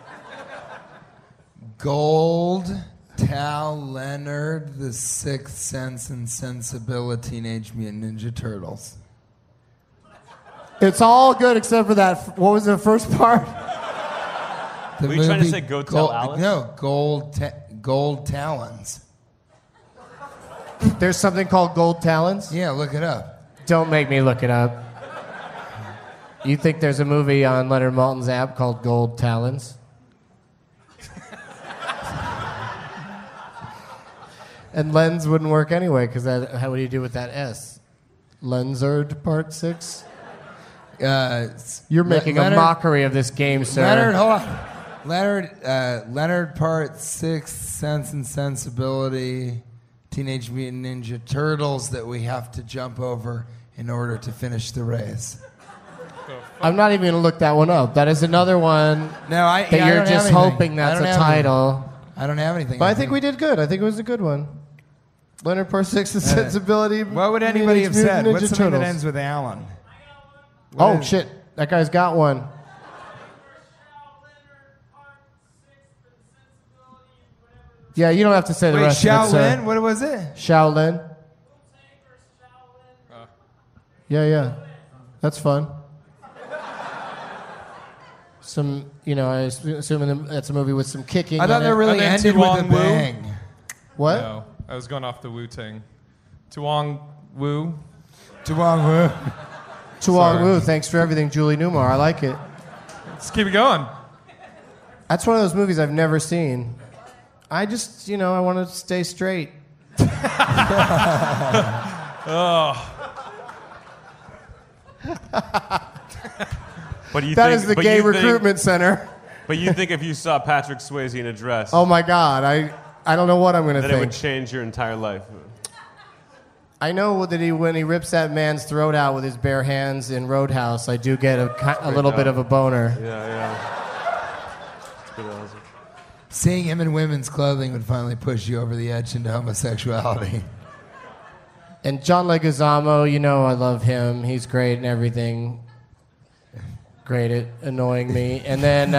S9: Gold Tal Leonard, The Sixth Sense and Sensibility, Teenage Mutant Ninja Turtles.
S8: It's all good except for that. What was the first part?
S10: Were you trying to say Go Tell Alice?
S9: No, Gold Talons.
S8: There's something called Gold Talons?
S9: Yeah, look it up.
S8: Don't make me look it up. You think there's a movie on Leonard Maltin's app called Gold Talons? And lens wouldn't work anyway, because how would you do with that S? Lenzard Part 6? You're making a mockery of this game, sir.
S9: Leonard, hold on. Leonard Part 6, Sense and Sensibility, Teenage Mutant Ninja Turtles that we have to jump over in order to finish the race.
S8: I'm not even going to look that one up. That is another one that you're just hoping that's a title.
S9: I don't have anything.
S8: But I think we did good. I think it was a good one. Leonard Part 6, The Sensibility.
S12: What would anybody have said?
S8: Ninja
S12: What's something
S8: Turtles?
S12: that ends with Alan?
S8: Oh, shit. That guy's got one. Yeah, you don't have to say the rest of it, sir.
S12: Shaolin? What was it?
S8: Shaolin. Yeah. That's fun. Some, I assume that's a movie with some kicking.
S9: I thought they really ended with a bang.
S8: What?
S11: No, I was going off the Wu-Tang. Tuong Wu.
S8: Tuong Wu. Thanks for everything, Julie Newmar. I like it.
S11: Let's keep it going.
S8: That's one of those movies I've never seen. I just, I want to stay straight.
S10: But
S8: that is the gay recruitment center.
S10: But you think if you saw Patrick Swayze in a dress...
S8: Oh, my God. I don't know what I'm going to think.
S10: That it would change your entire life.
S8: I know that when he rips that man's throat out with his bare hands in Roadhouse, I do get a little bit of a boner.
S10: Yeah. It's pretty awesome.
S9: Seeing him in women's clothing would finally push you over the edge into homosexuality.
S8: And John Leguizamo, I love him. He's great and everything. Great at annoying me. And then,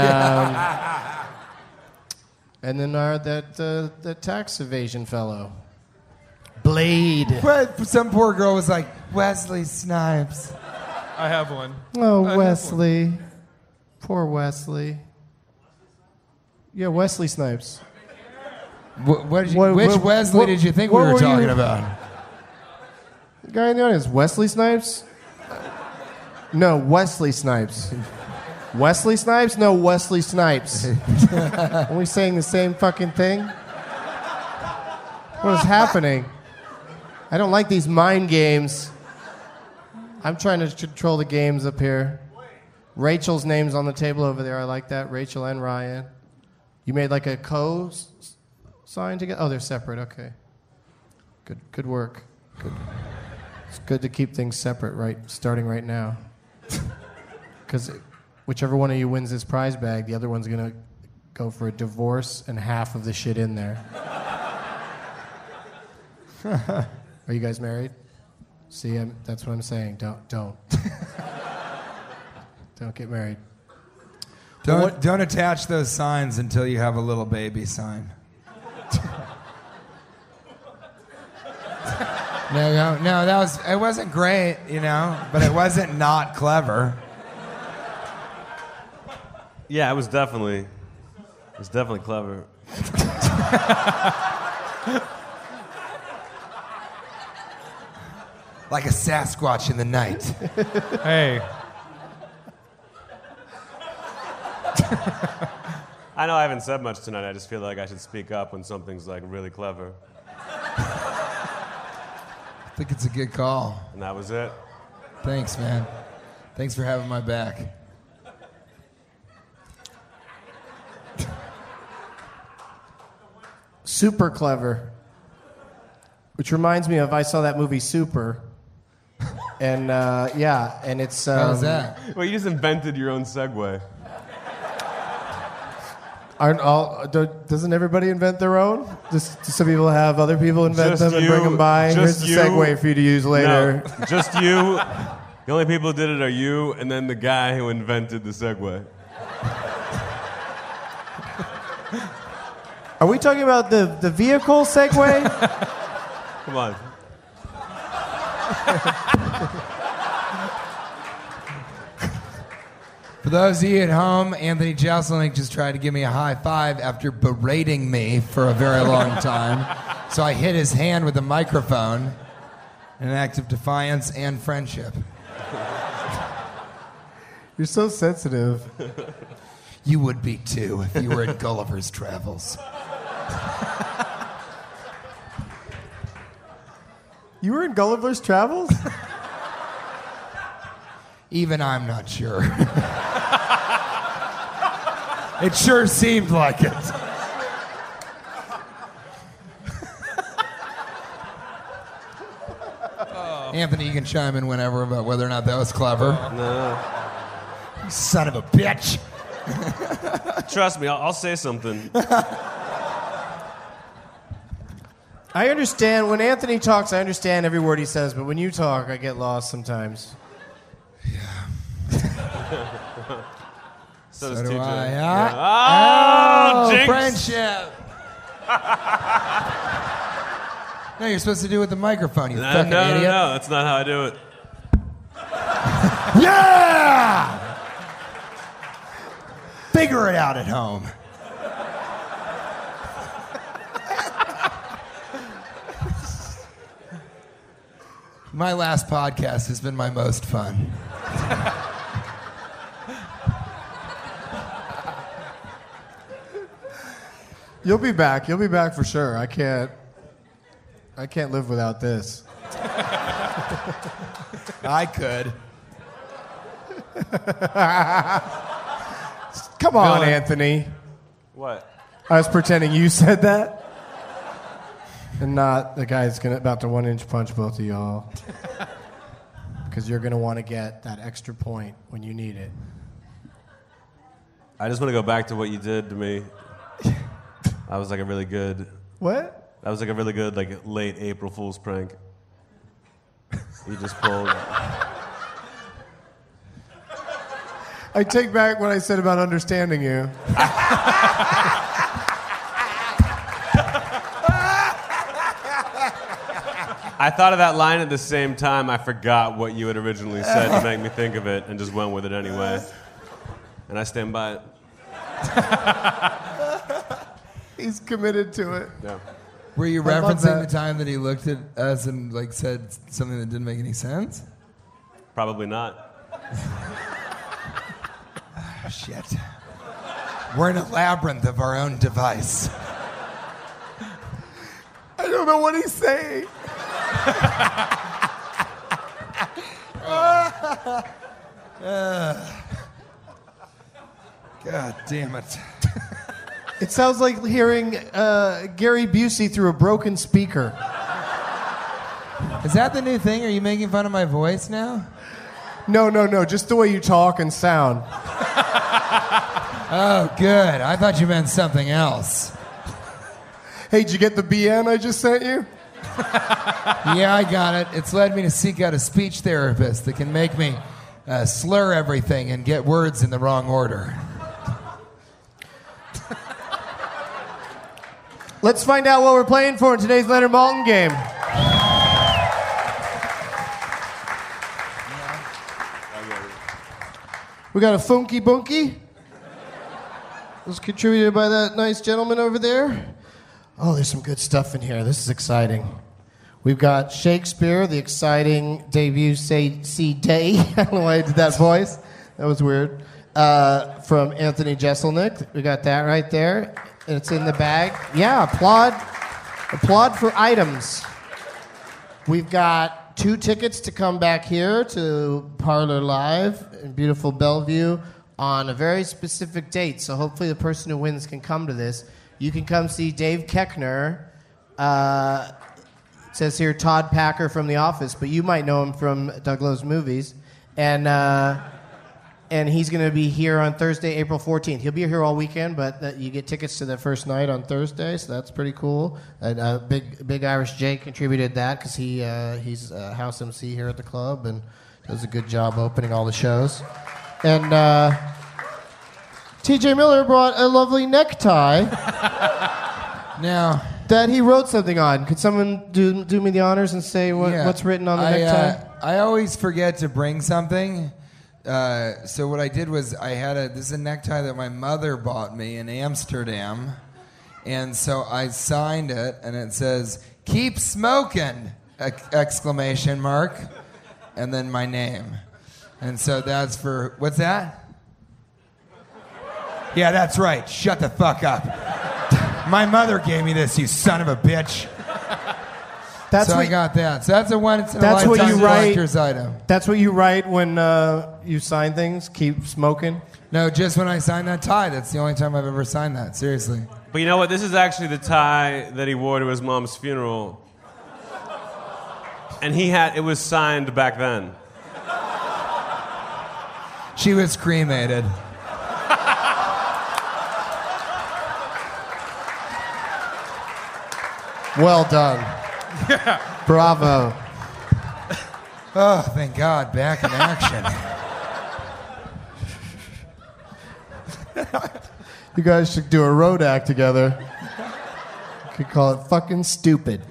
S8: that tax evasion fellow, Blade.
S9: But some poor girl was like, Wesley Snipes.
S11: I have one.
S8: Oh, Wesley. Poor Wesley. Yeah, Wesley Snipes.
S9: Which Wesley did you think we were talking about?
S8: The guy in the audience, Wesley Snipes? No, Wesley Snipes. Wesley Snipes? No, Wesley Snipes. Are we saying the same fucking thing? What is happening? I don't like these mind games. I'm trying to control the games up here. Rachel's name's on the table over there. I like that. Rachel and Ryan. You made like a co-sign together? Oh, they're separate. Okay. Good work. Good. It's good to keep things separate, starting right now. Because whichever one of you wins this prize bag, the other one's going to go for a divorce and half of the shit in there. Are you guys married? See, that's what I'm saying. Don't. Don't get married.
S9: Don't attach those signs until you have a little baby sign. No, it wasn't great, but it wasn't not clever.
S10: Yeah, it was definitely clever.
S9: Like a Sasquatch in the night.
S11: Hey.
S10: I know I haven't said much tonight. I just feel like I should speak up when something's like really clever.
S9: I think it's a good call.
S10: And that was it.
S9: Thanks, man. Thanks for having my back.
S8: Super clever. Which reminds me of, I saw that movie Super. And and it's...
S9: How's that?
S10: Well, you just invented your own segue.
S8: Doesn't everybody invent their own? Just some people have other people invent them and bring them by. Here's the segue for you to use later.
S10: No, just you. The only people who did it are you and then the guy who invented the segue.
S8: Are we talking about the vehicle segue?
S10: Come on.
S9: For those of you at home, Anthony Jeselnik just tried to give me a high five after berating me for a very long time. So I hit his hand with a microphone in an act of defiance and friendship.
S8: You're so sensitive.
S9: You would be too if you were at Gulliver's Travels.
S8: You were in Gulliver's Travels?
S9: Even I'm not sure. It sure seemed like it. Anthony, you can chime in whenever about whether or not that was clever.
S10: No.
S9: You son of a bitch.
S10: Trust me, I'll say something.
S8: I understand. When Anthony talks, I understand every word he says, but when you talk, I get lost sometimes.
S10: So does
S9: do
S10: TJ.
S9: I.
S10: Yeah. Oh, jinx.
S9: Friendship. No, you're supposed to do it with the microphone, you fucking idiot.
S10: No, that's not how I do it.
S9: Yeah! Figure it out at home. My last podcast has been my most fun.
S8: You'll be back. You'll be back for sure. I can't live without this.
S9: I could.
S8: Come on, Anthony.
S10: What?
S8: I was pretending you said that. And not the guy that's about to 1-inch punch both of y'all. Because you're going to want to get that extra point when you need it.
S10: I just want to go back to what you did to me. I was like a really good...
S8: What?
S10: That was like a really good, like, late April Fool's prank. You just pulled...
S8: I take back what I said about understanding you.
S10: I thought of that line at the same time. I forgot what you had originally said to make me think of it and just went with it anyway. And I stand by it.
S8: He's committed to it.
S10: Yeah.
S9: Were you referencing the time that he looked at us and like said something that didn't make any sense?
S10: Probably not.
S9: Oh, shit. We're in a labyrinth of our own device.
S8: I don't know what he's saying.
S9: God damn it.
S8: It sounds like hearing Gary Busey through a broken speaker.
S9: Is that the new thing? Are you making fun of my voice now?
S8: No. Just the way you talk and sound.
S9: Oh, good. I thought you meant something else.
S8: Hey, did you get the BN I just sent you?
S9: Yeah, I got it. It's led me to seek out a speech therapist that can make me slur everything and get words in the wrong order.
S8: Let's find out what we're playing for in today's Leonard Maltin game. We got a Funky Bunky. It was contributed by that nice gentleman over there. Oh, there's some good stuff in here. This is exciting. We've got Shakespeare, the exciting debut C Day. I don't know why I did that voice. That was weird. From Anthony Jeselnik. We got that right there. And it's in the bag. Yeah, applaud for items. We've got 2 tickets to come back here to Parlor Live in beautiful Bellevue on a very specific date. So hopefully the person who wins can come to this. You can come see Dave Koechner. It says here Todd Packer from The Office, but you might know him from Doug Lowe's Movies. And he's going to be here on Thursday, April 14th. He'll be here all weekend, but you get tickets to the first night on Thursday, so that's pretty cool. And Big Irish Jake contributed that because he's a house MC here at the club and does a good job opening all the shows. And TJ Miller brought a lovely necktie.
S9: Now,
S8: that he wrote something on. Could someone do me the honors and say what's written on the necktie?
S9: I always forget to bring something. So what I did was this is a necktie that my mother bought me in Amsterdam, and so I signed it, and it says "Keep smoking!" exclamation mark, and then my name, and so that's for what's that? Yeah, that's right. Shut the fuck up. My mother gave me this, you son of a bitch. I got that. So that's a lifetime collector's item.
S8: That's what you write when you sign things? Keep smoking?
S9: No, just when I signed that tie. That's the only time I've ever signed that. Seriously.
S10: But you know what? This is actually the tie that he wore to his mom's funeral. And it was signed back then.
S9: She was cremated.
S8: Well done.
S11: Yeah.
S8: Bravo.
S9: Oh, thank God. Back in action.
S8: You guys should do a road act together. You could call it fucking stupid.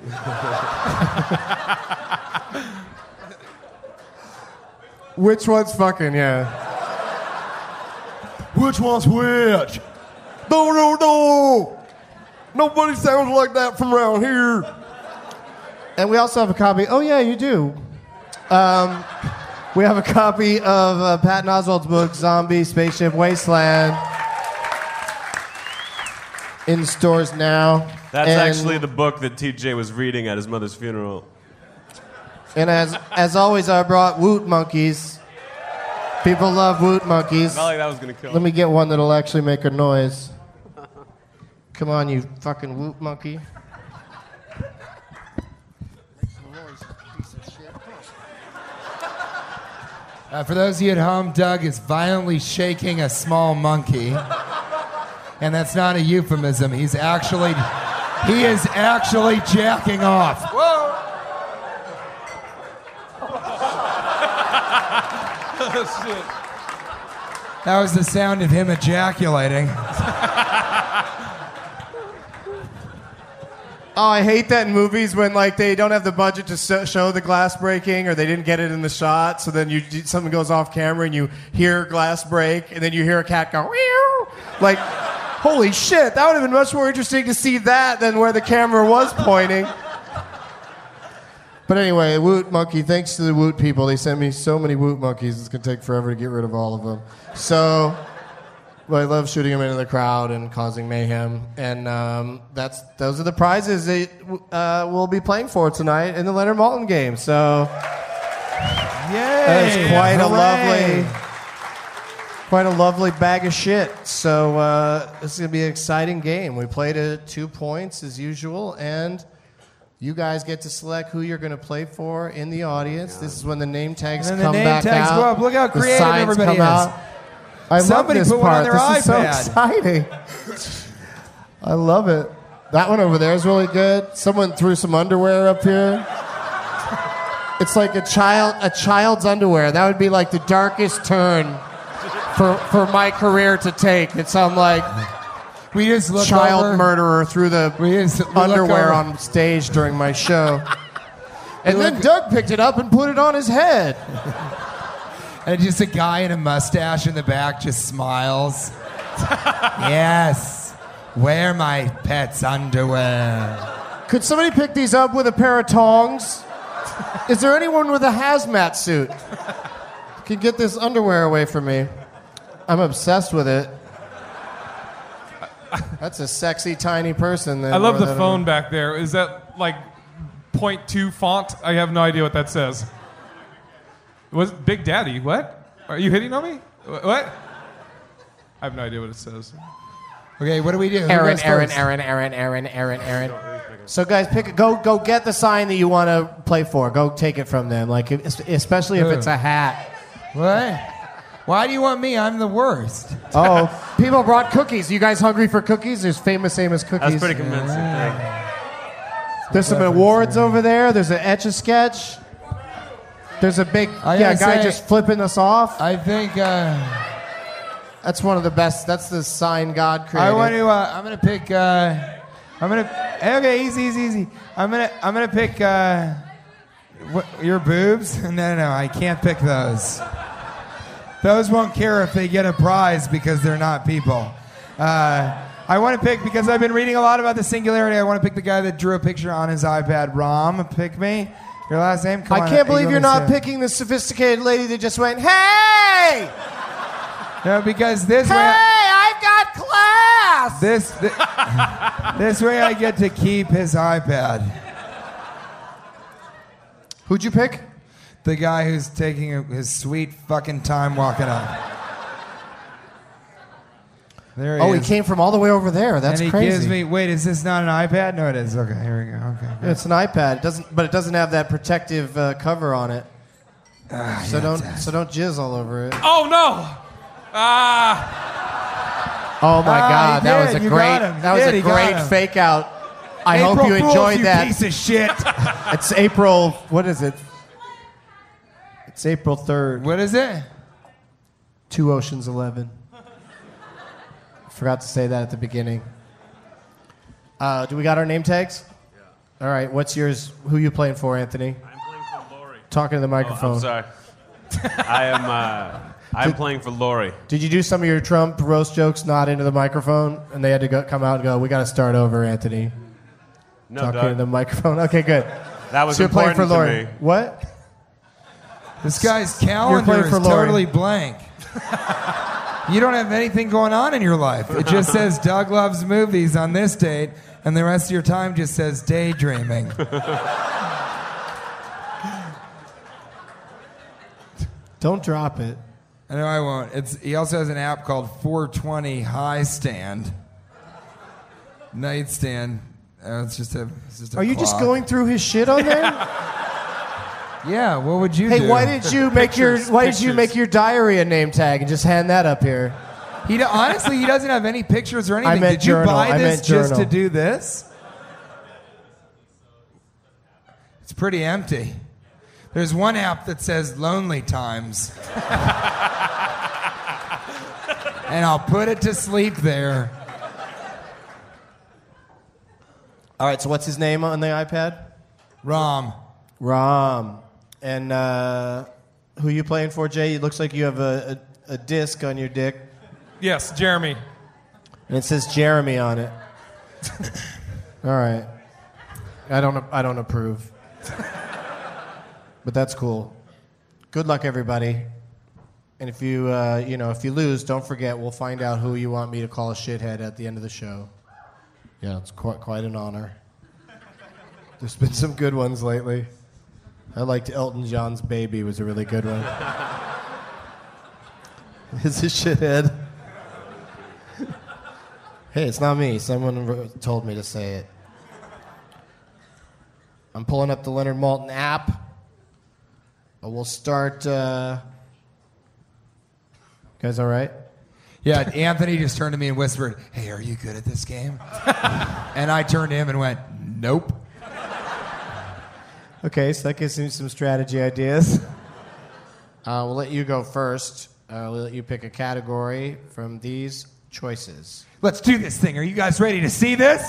S8: Which one's fucking, yeah. Which one's which? No. Nobody sounds like that from around here. And we also have a copy. Oh, yeah, you do. We have a copy of Patton Oswalt's book, Zombie Spaceship Wasteland, in stores now.
S10: That's actually the book that TJ was reading at his mother's funeral.
S8: And as always, I brought Woot Monkeys. People love Woot Monkeys.
S10: I felt like that was going to kill
S8: Let me get one that'll actually make a noise. Come on, you fucking Woot Monkey.
S9: For those of you at home, Doug is violently shaking a small monkey. And that's not a euphemism. He is actually jacking off. Whoa!
S11: Oh, shit.
S9: That was the sound of him ejaculating.
S8: Oh, I hate that in movies when they don't have the budget to show the glass breaking, or they didn't get it in the shot. So then something goes off camera and you hear glass break, and then you hear a cat go meow. Holy shit! That would have been much more interesting to see that than where the camera was pointing. But anyway, Woot Monkey. Thanks to the Woot people, they sent me so many Woot Monkeys. It's gonna take forever to get rid of all of them. So. Well, I love shooting them into the crowd and causing mayhem, and those are the prizes that we'll be playing for tonight in the Leonard Maltin game. So, that is quite a lovely bag of shit. So this is gonna be an exciting game. We played at 2 points as usual, and You guys get to select who you're going to play for in the audience. This is when the name tags
S9: And then
S8: come
S9: the name
S8: back
S9: tags
S8: out.
S9: go up. Look how
S8: The
S9: creative
S8: signs
S9: everybody
S8: come
S9: is.
S8: out. I
S9: Somebody
S8: love this
S9: put one on
S8: part.
S9: their
S8: This is so
S9: iPad.
S8: exciting. I love it. That one over there is really good. Someone threw some underwear up here. It's like a child's underwear. That would be like the darkest turn for my career to take. It's some like
S9: we just look
S8: child
S9: over.
S8: murderer threw the
S9: we
S8: underwear
S9: look over.
S8: on stage during my show. And then Doug picked it up and put it on his head.
S9: And just a guy in a mustache in the back just smiles. Yes. Wear my pet's underwear.
S8: Could somebody pick these up with a pair of tongs? Is there anyone with a hazmat suit? Could get this underwear away from me. I'm obsessed with it. That's a sexy, tiny person.
S11: I love the phone back there. Is that like 0.2 font? I have no idea what that says. Was Big Daddy? What? Are you hitting on me? What? I have no idea what it says.
S9: Okay, what do we do?
S8: Aaron. So guys, go get the sign that you want to play for. Go take it from them. Like, especially if it's a hat.
S9: What? Why do you want me? I'm the worst.
S8: Oh, people brought cookies. You guys hungry for cookies? There's Famous Amos cookies.
S10: That's pretty convincing.
S8: There's some awards over there. There's an Etch-a-Sketch. There's a big guy just flipping us off.
S9: I think
S8: that's one of the best. That's the sign God created.
S9: I want to. I'm gonna pick. Okay, easy. I'm gonna pick. Your boobs? No, I can't pick those. Those won't care if they get a prize because they're not people. I want to pick, because I've been reading a lot about the singularity, I want to pick the guy that drew a picture on his iPad. Rom, pick me. Your last name? Come on.
S8: I can't believe you're not picking the sophisticated lady that just went, hey!
S9: No, because this way...
S8: I've got class!
S9: This way I get to keep his iPad.
S8: Who'd you pick?
S9: The guy who's taking his sweet fucking time walking up. There he is.
S8: He came from all the way over there. That's
S9: and he
S8: crazy.
S9: gives me... Wait, is this not an iPad? No, it is. Okay, here we go. Okay.
S8: Yeah, it's an iPad. But it doesn't have that protective cover on it. So don't jizz all over it.
S11: Oh no!
S8: Oh my God, that was a
S9: You
S8: great
S9: got him.
S8: that was
S9: He
S8: a
S9: did, he
S8: great
S9: got him.
S8: fake out. I
S9: April
S8: hope you
S9: Fools,
S8: enjoyed
S9: you
S8: that.
S9: piece of shit.
S8: It's April. What is it? It's April 3rd.
S9: What is it?
S8: 2 Oceans 11. Forgot to say that at the beginning. Do we got our name tags? Yeah. All right. What's yours? Who you playing for, Anthony?
S10: I'm playing for Lori.
S8: Talking to the microphone.
S10: I'm sorry. I'm playing for Lori.
S8: Did you do some of your Trump roast jokes not into the microphone, and they had to come out and go, "We got to start over, Anthony"?
S10: No,
S8: Talking
S10: Doug.
S8: to the microphone. Okay, good.
S10: That was
S8: so you're playing
S10: important
S8: for
S10: to
S8: Lori.
S10: me.
S8: What?
S9: This guy's
S8: playing
S9: calendar is
S8: for Lori.
S9: totally blank. You don't have anything going on in your life. It just says Doug loves movies on this date, and the rest of your time just says daydreaming.
S8: Don't drop it.
S9: I know I won't. He also has an app called 420 High Stand. Nightstand. It's just a
S8: Are you just
S9: clock.
S8: going through his shit on there?
S9: Yeah, what would you
S8: Hey,
S9: do?
S8: why did you make your diary a name tag and just hand that up here?
S9: Honestly, he doesn't have any pictures or anything.
S8: meant
S9: Did you
S8: journal.
S9: buy
S8: I
S9: this
S8: meant
S9: just to
S8: journal.
S9: do this? It's pretty empty. There's one app that says Lonely Times. And I'll put it to sleep there.
S8: All right, so what's his name on the iPad?
S9: Rom.
S8: And who you playing for, Jay? It looks like you have a disc on your dick.
S11: Yes, Jeremy.
S8: And it says Jeremy on it. All right. I don't approve. But that's cool. Good luck, everybody. And if you if you lose, don't forget, we'll find out who you want me to call a shithead at the end of the show. Yeah, it's quite an honor. There's been some good ones lately. I liked Elton John's Baby was a really good one. It's a shithead. Hey, it's not me. Someone told me to say it. I'm pulling up the Leonard Maltin app. We'll start. Guys, all right?
S9: Yeah, Anthony just turned to me and whispered, "Hey, are you good at this game?" And I turned to him and went, "Nope."
S8: Okay, so that gives me some strategy ideas. We'll let you go first. We'll let you pick a category from these choices.
S9: Let's do this thing. Are you guys ready to see this?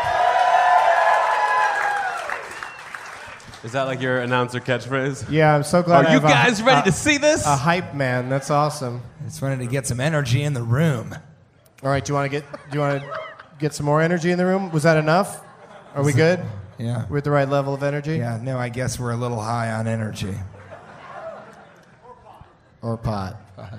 S10: Is that like your announcer catchphrase?
S8: Yeah, I'm so glad.
S10: Are you guys ready to see this?
S8: A hype man. That's awesome.
S9: Just wanted to get some energy in the room.
S8: All right. Do you want to get some more energy in the room? Was that enough? Are we good?
S9: Yeah.
S8: We're at the right level of energy?
S9: Yeah, no, I guess we're a little high on energy.
S8: Or pot.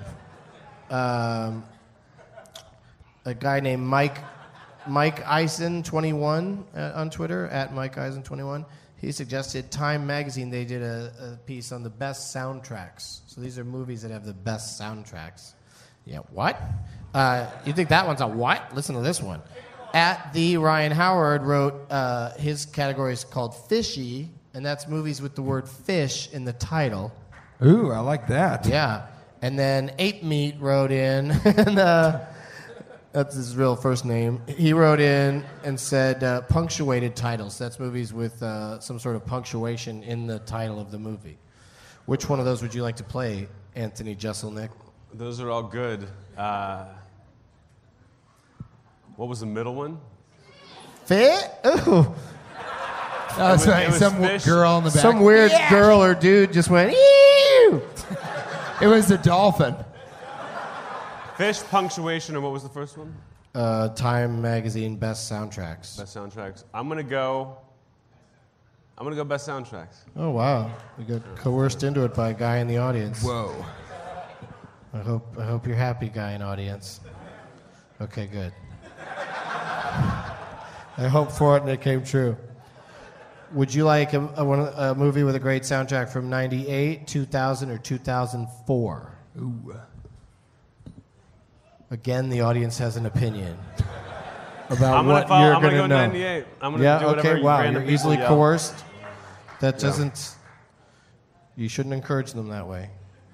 S8: A guy named Mike Eisen 21 on Twitter, at Mike Eisen 21. He suggested Time Magazine, they did a piece on the best soundtracks. So these are movies that have the best soundtracks. Yeah, what? You think that one's a what? Listen to this one. At the Ryan Howard wrote, his category is called Fishy, and that's movies with the word fish in the title.
S9: Ooh, I like that.
S8: Yeah. And then Ape Meat wrote in, and that's his real first name. He wrote in and said punctuated titles. That's movies with some sort of punctuation in the title of the movie. Which one of those would you like to play, Anthony Jeselnik?
S10: Those are all good. What was the middle one?
S8: Fit? Ooh.
S9: That's right. Some girl in the back.
S8: Some weird girl or dude just went, ew!
S9: It was the dolphin.
S10: Fish, punctuation, and what was the first one?
S8: Time Magazine Best Soundtracks.
S10: Best soundtracks. I'm gonna go best soundtracks.
S8: Oh wow, we got coerced into it by a guy in the audience.
S9: Whoa.
S8: I hope you're happy, guy in audience. Okay, good. I hoped for it and it came true. Would you like a movie with a great soundtrack from 98, 2000, or 2004?
S9: Ooh.
S8: Again, the audience has an opinion about
S10: I'm
S8: what
S10: gonna
S8: you're
S10: I'm
S8: going
S10: gonna
S8: to
S10: go
S8: know.
S10: 98. I'm gonna
S8: Yeah,
S10: do whatever
S8: okay, wow.
S10: random
S8: You're easily
S10: people yell.
S8: coerced. That doesn't... You shouldn't encourage them that way.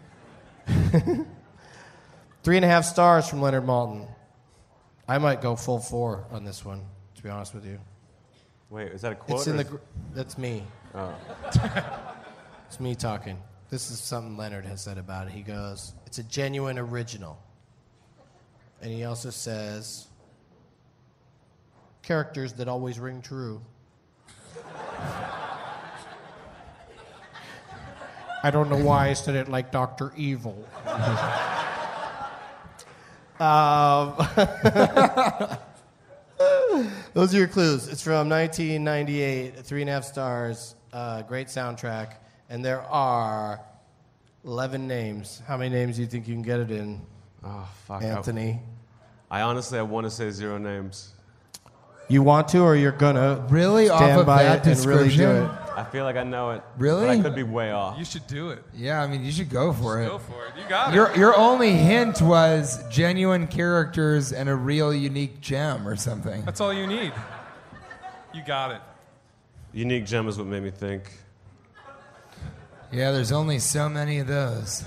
S8: 3.5 stars from Leonard Maltin. I might go full 4 on this one, to be honest with you.
S10: Wait, is that a quote?
S8: It's in the... That's me.
S10: Oh.
S8: It's me talking. This is something Leonard has said about it. He goes, it's a genuine original. And he also says, characters that always ring true. I don't know why I said it like Dr. Evil. Those are your clues. It's from 1998, 3.5 stars, great soundtrack, and there are 11 names. How many names do you think you can get it in?
S10: Oh, fuck.
S8: Anthony.
S10: I honestly want to say 0 names.
S8: You want to, or you're gonna
S9: really
S8: stand
S9: off of
S8: by
S9: that
S8: it and really do
S9: description?
S8: it?
S10: I feel like I know it.
S9: Really?
S10: But I could be way off.
S11: You should do it.
S9: Yeah, I mean, you should go for it.
S11: Go for it. You got
S9: Your
S11: it.
S9: your only hint was genuine characters and a real unique gem or something.
S11: That's all you need. You got it.
S10: Unique gem is what made me think.
S9: Yeah, there's only so many of those.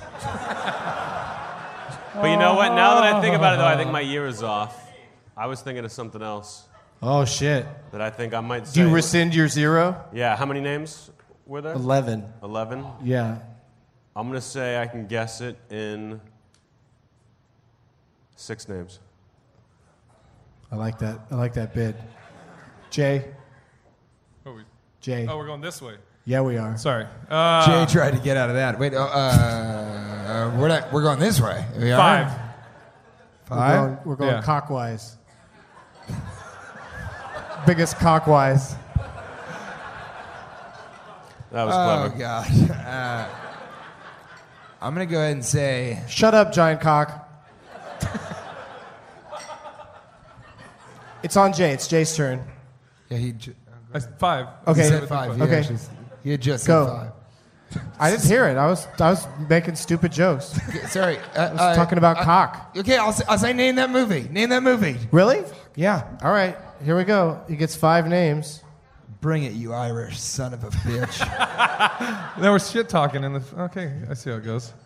S10: But you know what? Now that I think about it, though, I think my year is off. I was thinking of something else
S8: Oh, shit.
S10: that I think I might say.
S8: Do you rescind your 0?
S10: Yeah, how many names were there?
S8: 11.
S10: 11?
S8: Yeah.
S10: I'm going to say I can guess it in 6 names.
S8: I like that. I like that bid. Jay? Jay.
S11: Oh, we're going this way.
S8: Yeah, we are.
S11: Sorry.
S9: Jay tried to get out of that. Wait, we're going this way. We are?
S11: 5.
S9: 5?
S8: We're going
S11: Yeah.
S8: cockwise. Biggest cockwise.
S10: That was
S9: Oh,
S10: clever.
S9: God. I'm going to go ahead and say...
S8: Shut up, giant cock. It's on Jay. It's Jay's turn.
S9: Yeah,
S11: 5.
S8: Okay.
S9: He said 5.
S8: Okay.
S9: He had just
S8: Go.
S9: said 5.
S8: I didn't hear it. I was making stupid jokes.
S9: Sorry.
S8: I was talking about cock.
S9: Okay, I'll say name that movie. Name that movie.
S8: Really?
S9: Yeah.
S8: All right. Here we go. He gets 5 names.
S9: Bring it, you Irish son of a bitch.
S11: There was shit talking in the. Okay, I see how it goes.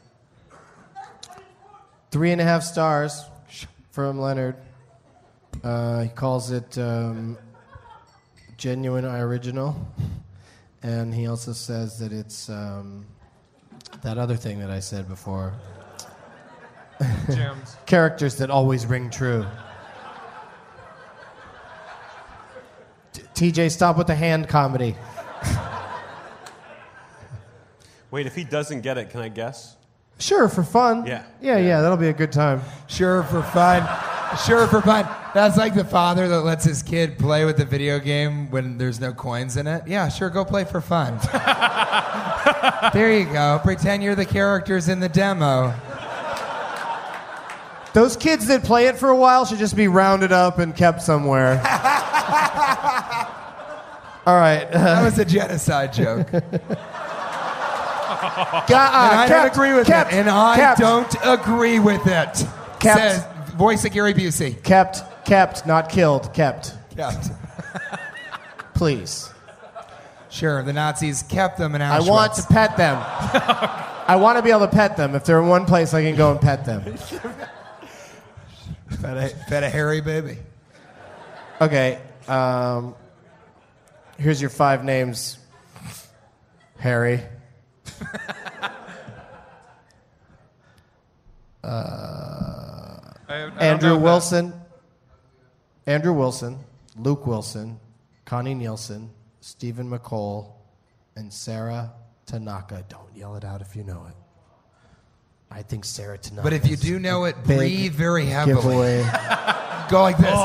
S8: 3.5 stars from Leonard. He calls it genuine original, and he also says that it's that other thing that I said before.
S11: Gems.
S8: Characters that always ring true. TJ, stop with the hand comedy.
S10: Wait, if he doesn't get it, can I guess?
S8: Sure, for fun.
S10: Yeah.
S8: Yeah, that'll be a good time.
S9: Sure, for fun. Sure, for fun. That's like the father that lets his kid play with the video game when there's no coins in it. Yeah, sure, go play for fun. There you go. Pretend you're the characters in the demo.
S8: Those kids that play it for a while should just be rounded up and kept somewhere. All right.
S9: That was a genocide joke. And I don't agree with it. And I don't agree with it. Says voice of Gary Busey.
S8: Kept, not killed. Kept. Please.
S9: Sure, the Nazis kept them in Auschwitz.
S8: I want to pet them. I want to be able to pet them. If they're in one place, I can go and pet them.
S9: Fed a hairy baby.
S8: Okay. Here's your 5 names. Harry. Andrew Wilson. Andrew Wilson. Luke Wilson. Connie Nielsen. Stephen McCall. And Sarah Tanaka. Don't yell it out if you know it. I think Sarah Tanaka.
S9: But if you do know it, breathe very heavily.
S8: Giveaway.
S9: Go like this.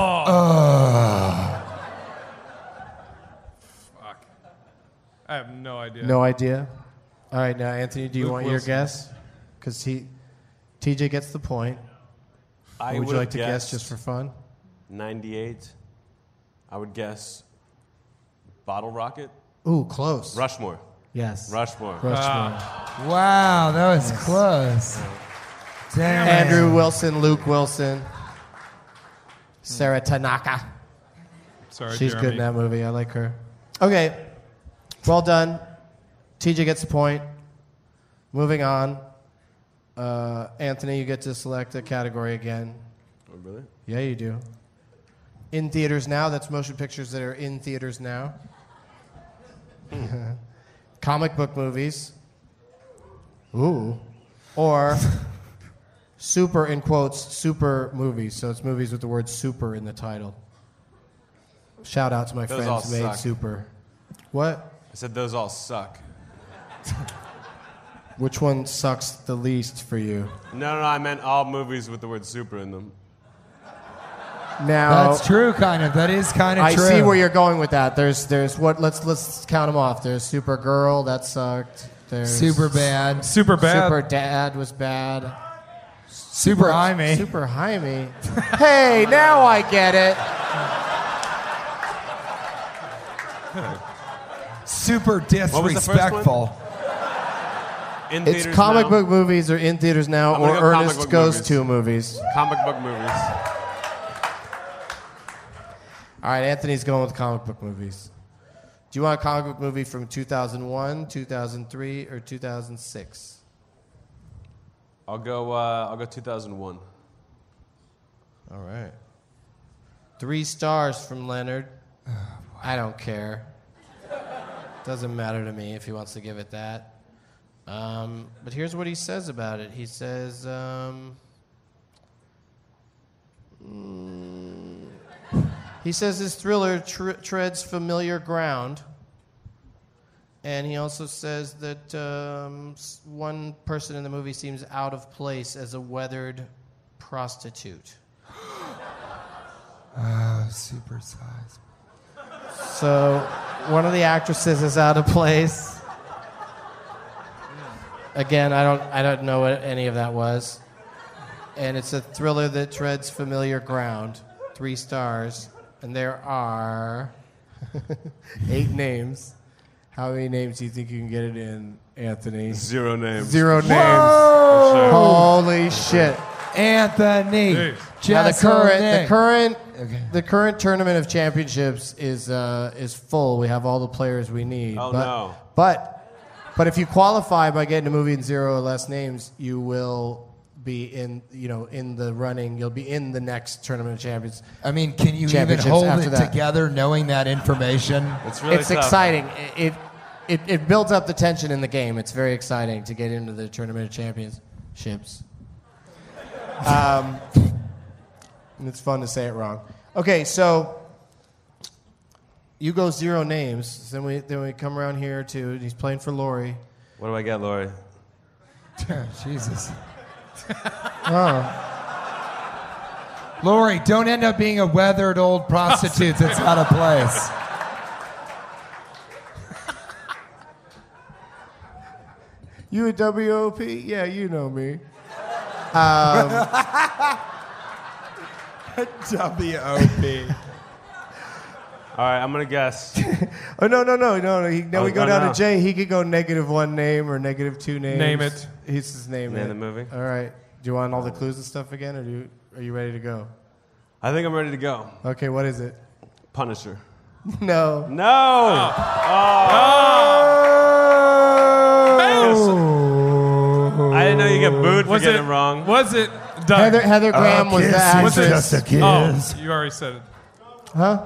S11: Fuck. I have no idea.
S8: No idea? All right, now, Anthony, do you
S11: Luke
S8: want
S11: Wilson.
S8: your guess? Because TJ gets the point.
S10: I
S8: Would you like to guess
S10: guessed
S8: just for fun?
S10: 98. I would guess Bottle Rocket.
S8: Ooh, close.
S10: Rushmore.
S8: Yes.
S10: Rushmore.
S9: Wow, that was close. Damn.
S8: Andrew Wilson, Luke Wilson, Sarah Tanaka.
S11: Sorry,
S8: She's
S11: Jeremy.
S8: good in that movie. I like her. Okay. Well done. TJ gets the point. Moving on. Anthony, you get to select a category again.
S10: Oh, really?
S8: Yeah, you do. In theaters now. That's motion pictures that are in theaters now. Comic book movies. Ooh. Or super, in quotes, super movies. So it's movies with the word super in the title. Shout out to my
S10: Those all
S8: friends who made
S10: suck.
S8: Super. What?
S10: I said those all suck.
S8: Which one sucks the least for you?
S10: No, I meant all movies with the word super in them.
S8: Now,
S9: That's true, kind of. That is kind of
S8: I
S9: true.
S8: see where you're going with that. There's what? Let's count them off. There's Supergirl, that sucked. There's
S9: Super bad.
S11: Super bad.
S8: Super Dad was bad.
S9: Super Jaime.
S8: Super Jaime. Hey, now I get it.
S9: Super
S10: What was the first
S9: disrespectful.
S10: In
S8: It's
S10: theaters
S8: comic
S10: now?
S8: book movies are in theaters now,
S10: I'm
S8: or
S10: gonna go comic
S8: Ernest
S10: book
S8: Goes
S10: movies.
S8: To movies.
S10: Comic book movies.
S8: All right, Anthony's going with comic book movies. Do you want a comic book movie from 2001, 2003, or 2006?
S10: I'll go 2001.
S8: All right. 3 stars from Leonard. I don't care. Doesn't matter to me if he wants to give it that. But here's what he says about it. He says, his thriller treads familiar ground. And he also says that one person in the movie seems out of place as a weathered prostitute.
S9: Super size.
S8: So one of the actresses is out of place. Again, I don't know what any of that was. And it's a thriller that treads familiar ground. 3 stars. And there are 8 names. How many names do you think you can get it in, Anthony?
S10: 0 names.
S8: 0 names.
S9: Whoa!
S8: Holy shit.
S9: Anthony.
S8: Now,
S9: Jeselnik.
S8: the current tournament of championships is full. We have all the players we need.
S10: Oh, no.
S8: But if you qualify by getting a movie in 0 or less names, you will be in the running. You'll be in the next tournament of champions.
S9: I mean, can you even hold it together knowing that information?
S8: It's exciting. It builds up the tension in the game. It's very exciting to get into the tournament of championships. And it's fun to say it wrong. Okay, so you go 0 names. Then we come around here to he's playing for Lori.
S10: What do I get, Lori?
S9: Jesus.
S8: Oh.
S9: Lori, don't end up being a weathered old prostitute that's out of place.
S8: You a WOP? Yeah, you know me.
S9: WOP.
S10: All right, I'm going to guess.
S8: Oh, no. Now we go down to Jay. He could go -1 name or -2 names.
S11: Name it.
S8: He's just name
S10: the movie.
S8: All right. Do you want all the clues and stuff again, or are you ready to go?
S10: I think I'm ready to go.
S8: Okay, what is it?
S10: Punisher.
S8: No.
S10: No! I didn't know you get booed for getting it wrong.
S11: Was it Doug?
S8: Heather Graham was the actress.
S9: Just a kiss.
S11: Oh, you already said it.
S8: Huh?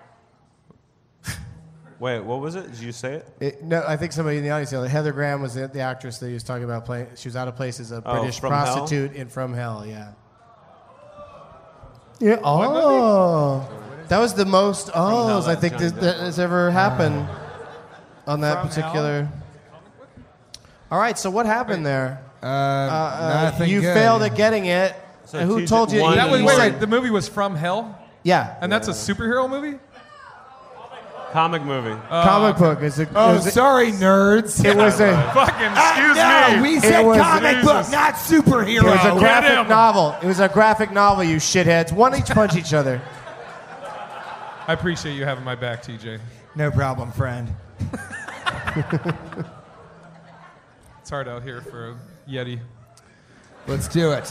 S10: Wait, what was it? Did you say it?
S8: No, I think somebody in the audience said Heather Graham was the actress that he was talking about playing. She was out of place as a British
S10: From
S8: prostitute in From Hell, yeah. Yeah. Oh. That was the most ohs I think that has ever happened on that
S9: From
S8: particular. All right, so what happened there?
S9: Nothing
S8: you
S9: good.
S8: failed at getting it.
S10: So
S8: And who
S10: TJ
S8: told you?
S10: won.
S11: That was,
S8: you
S11: wait,
S8: said-
S11: the movie was From Hell?
S8: Yeah.
S11: And that's a superhero movie?
S10: Comic movie.
S8: Comic book.
S9: Sorry, nerds.
S8: It was a.
S11: Fucking excuse me.
S9: We said
S8: was-
S9: comic book, not superhero.
S8: It was a graphic
S11: him.
S8: novel. It was a graphic novel, you shitheads. One each punch each other.
S11: I appreciate you having my back, TJ.
S9: No problem, friend.
S11: It's hard out here for a Yeti.
S9: Let's do it.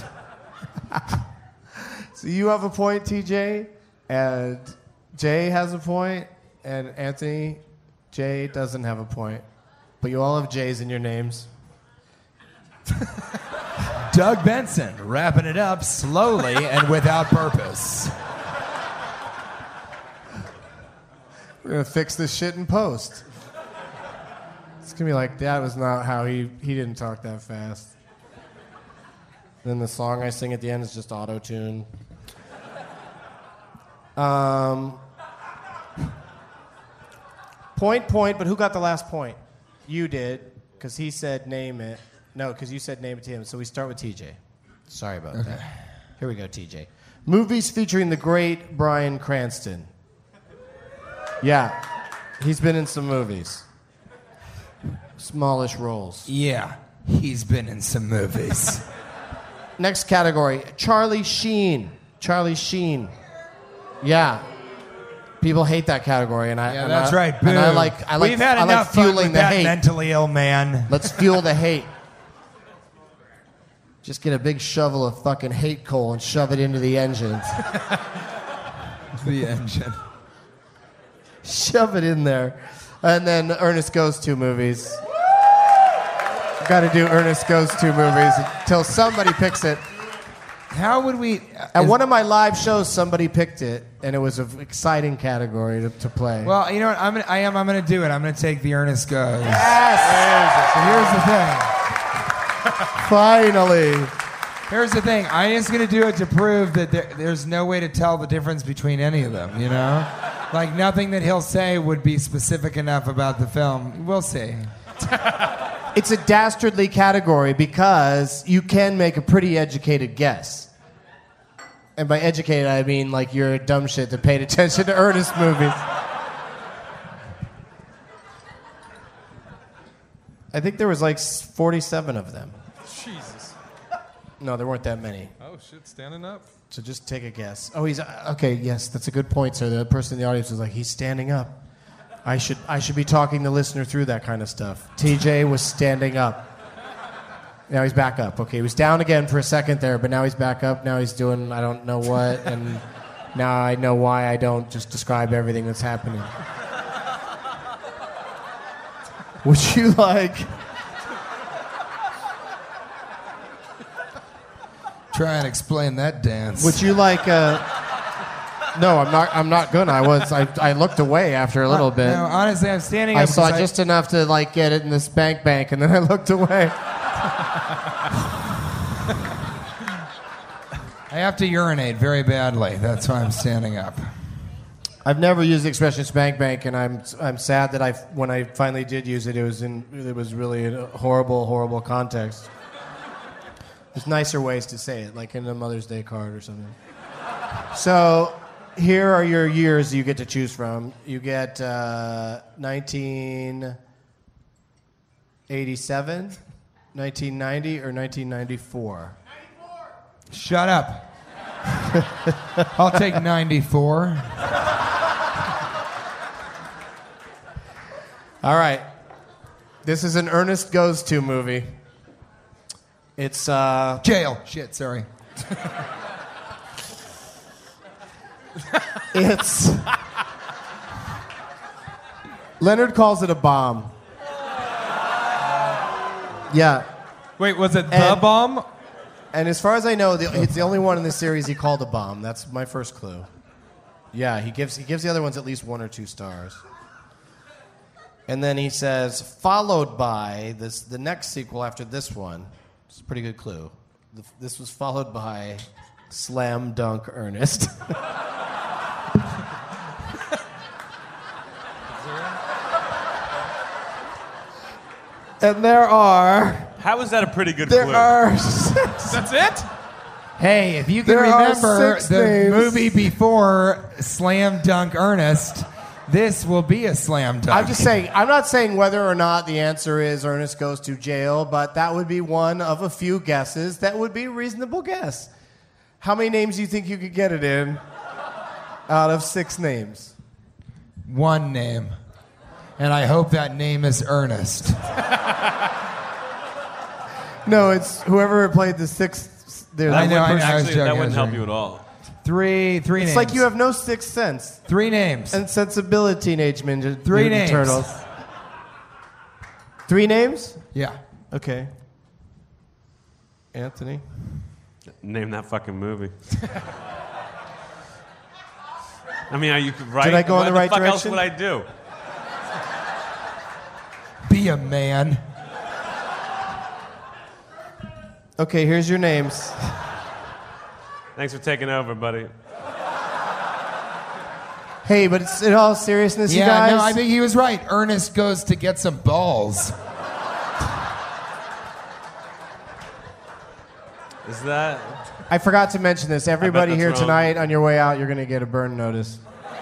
S8: So you have a point, TJ, and Jay has a point, and Anthony, Jay doesn't have a point. But you all have J's in your names.
S9: Doug Benson, wrapping it up slowly and without purpose.
S8: We're going to fix this shit in post. It's going to be like, that was not how he didn't talk that fast. Then the song I sing at the end is just auto-tune. Point, but who got the last point? You did, because he said name it. No, because you said name it to him. So we start with TJ. Sorry about that. Here we go, TJ. Movies featuring the great Bryan Cranston. Yeah, he's been in some movies. Smallish roles.
S9: Yeah, he's been in some movies.
S8: Next category, Charlie Sheen. Charlie Sheen. Yeah. People hate that category, and
S9: Yeah, that's right.
S8: And I like
S9: We've had
S8: I
S9: enough
S8: like
S9: fun
S8: fueling
S9: with
S8: the
S9: that
S8: hate.
S9: mentally ill man.
S8: Let's fuel the hate. Just get a big shovel of fucking hate coal and shove it into the engine.
S9: The engine.
S8: Shove it in there. And then Ernest Goes To movies. Got to do Ernest Goes To movies until somebody picks it.
S9: How would we...
S8: At one of my live shows, somebody picked it, and it was an exciting category to play.
S9: Well, you know what? I'm gonna do it. I'm gonna take the Ernest Goes.
S8: Yes!
S9: So here's the thing.
S8: Finally.
S9: Here's the thing. I'm just gonna do it to prove that there's no way to tell the difference between any of them. You know, like nothing that he'll say would be specific enough about the film. We'll see.
S8: It's a dastardly category because you can make a pretty educated guess. And by educated, I mean like you're a dumb shit that paid attention to Ernest movies. I think there was like 47 of them.
S11: Jesus.
S8: No, there weren't that many.
S11: Oh, shit, standing up.
S8: So just take a guess. Oh, he's... Okay, yes, that's a good point, sir. The person in the audience was like, he's standing up. I should be talking the listener through that kind of stuff. TJ was standing up. Now he's back up. Okay, he was down again for a second there, but now he's back up. Now he's doing I don't know what, and now I know why I don't just describe everything that's happening. Would you like...
S9: Try and explain that dance.
S8: Would you like... No, I'm not gonna. I looked away after a little bit.
S9: No, honestly, I'm standing up.
S8: I saw just enough to like get it in this bank, and then I looked away.
S9: I have to urinate very badly. That's why I'm standing up.
S8: I've never used the expression spank, and I'm sad that when I finally did use it, it was really in a horrible context. There's nicer ways to say it, like in a Mother's Day card or something. So here are your years you get to choose from. You get 1987, 1990, or 1994.
S9: Shut up. I'll take 94.
S8: All right. This is an Ernest Goes To movie. It's
S9: jail. Shit, sorry.
S8: It's Leonard calls it a bomb. Yeah.
S11: Wait, was it the bomb?
S8: And as far as I know, it's the only one in this series he called a bomb. That's my first clue. Yeah, he gives the other ones at least 1 or 2 stars. And then he says, followed by the next sequel after this one. It's a pretty good clue. This was followed by Slam Dunk Ernest. And there are...
S10: How is that a pretty good
S8: clue?
S10: clue?
S8: There are 6.
S11: That's it?
S9: Hey, if you can remember the movie before Slam Dunk Ernest, this will be a slam dunk.
S8: I'm just saying, I'm not saying whether or not the answer is Ernest Goes to Jail, but that would be one of a few guesses that would be a reasonable guess. How many names do you think you could get it in out of 6 names?
S9: 1 name. And I hope that name is Ernest.
S8: No, it's whoever played the 6th.
S9: I know.
S10: Actually, that wouldn't help you at all.
S9: Three names.
S8: It's like you have no 6th sense.
S9: 3 names.
S8: And sensibility, Teenage Ninja
S9: 3 names.
S8: Turtles. 3 names?
S9: Yeah.
S8: Okay. Anthony?
S10: Name that fucking movie. I mean, are you right?
S8: Did I go in the right
S10: fuck
S8: direction?
S10: What else would I do?
S9: Be a man.
S8: Okay, here's your names.
S10: Thanks for taking over, buddy.
S8: Hey, but it's in all seriousness, you guys.
S9: Yeah, no, I think he was right. Ernest goes to get some balls.
S10: Is that...
S8: I forgot to mention this. Everybody here
S10: wrong.
S8: tonight, on your way out, you're going to get a burn notice.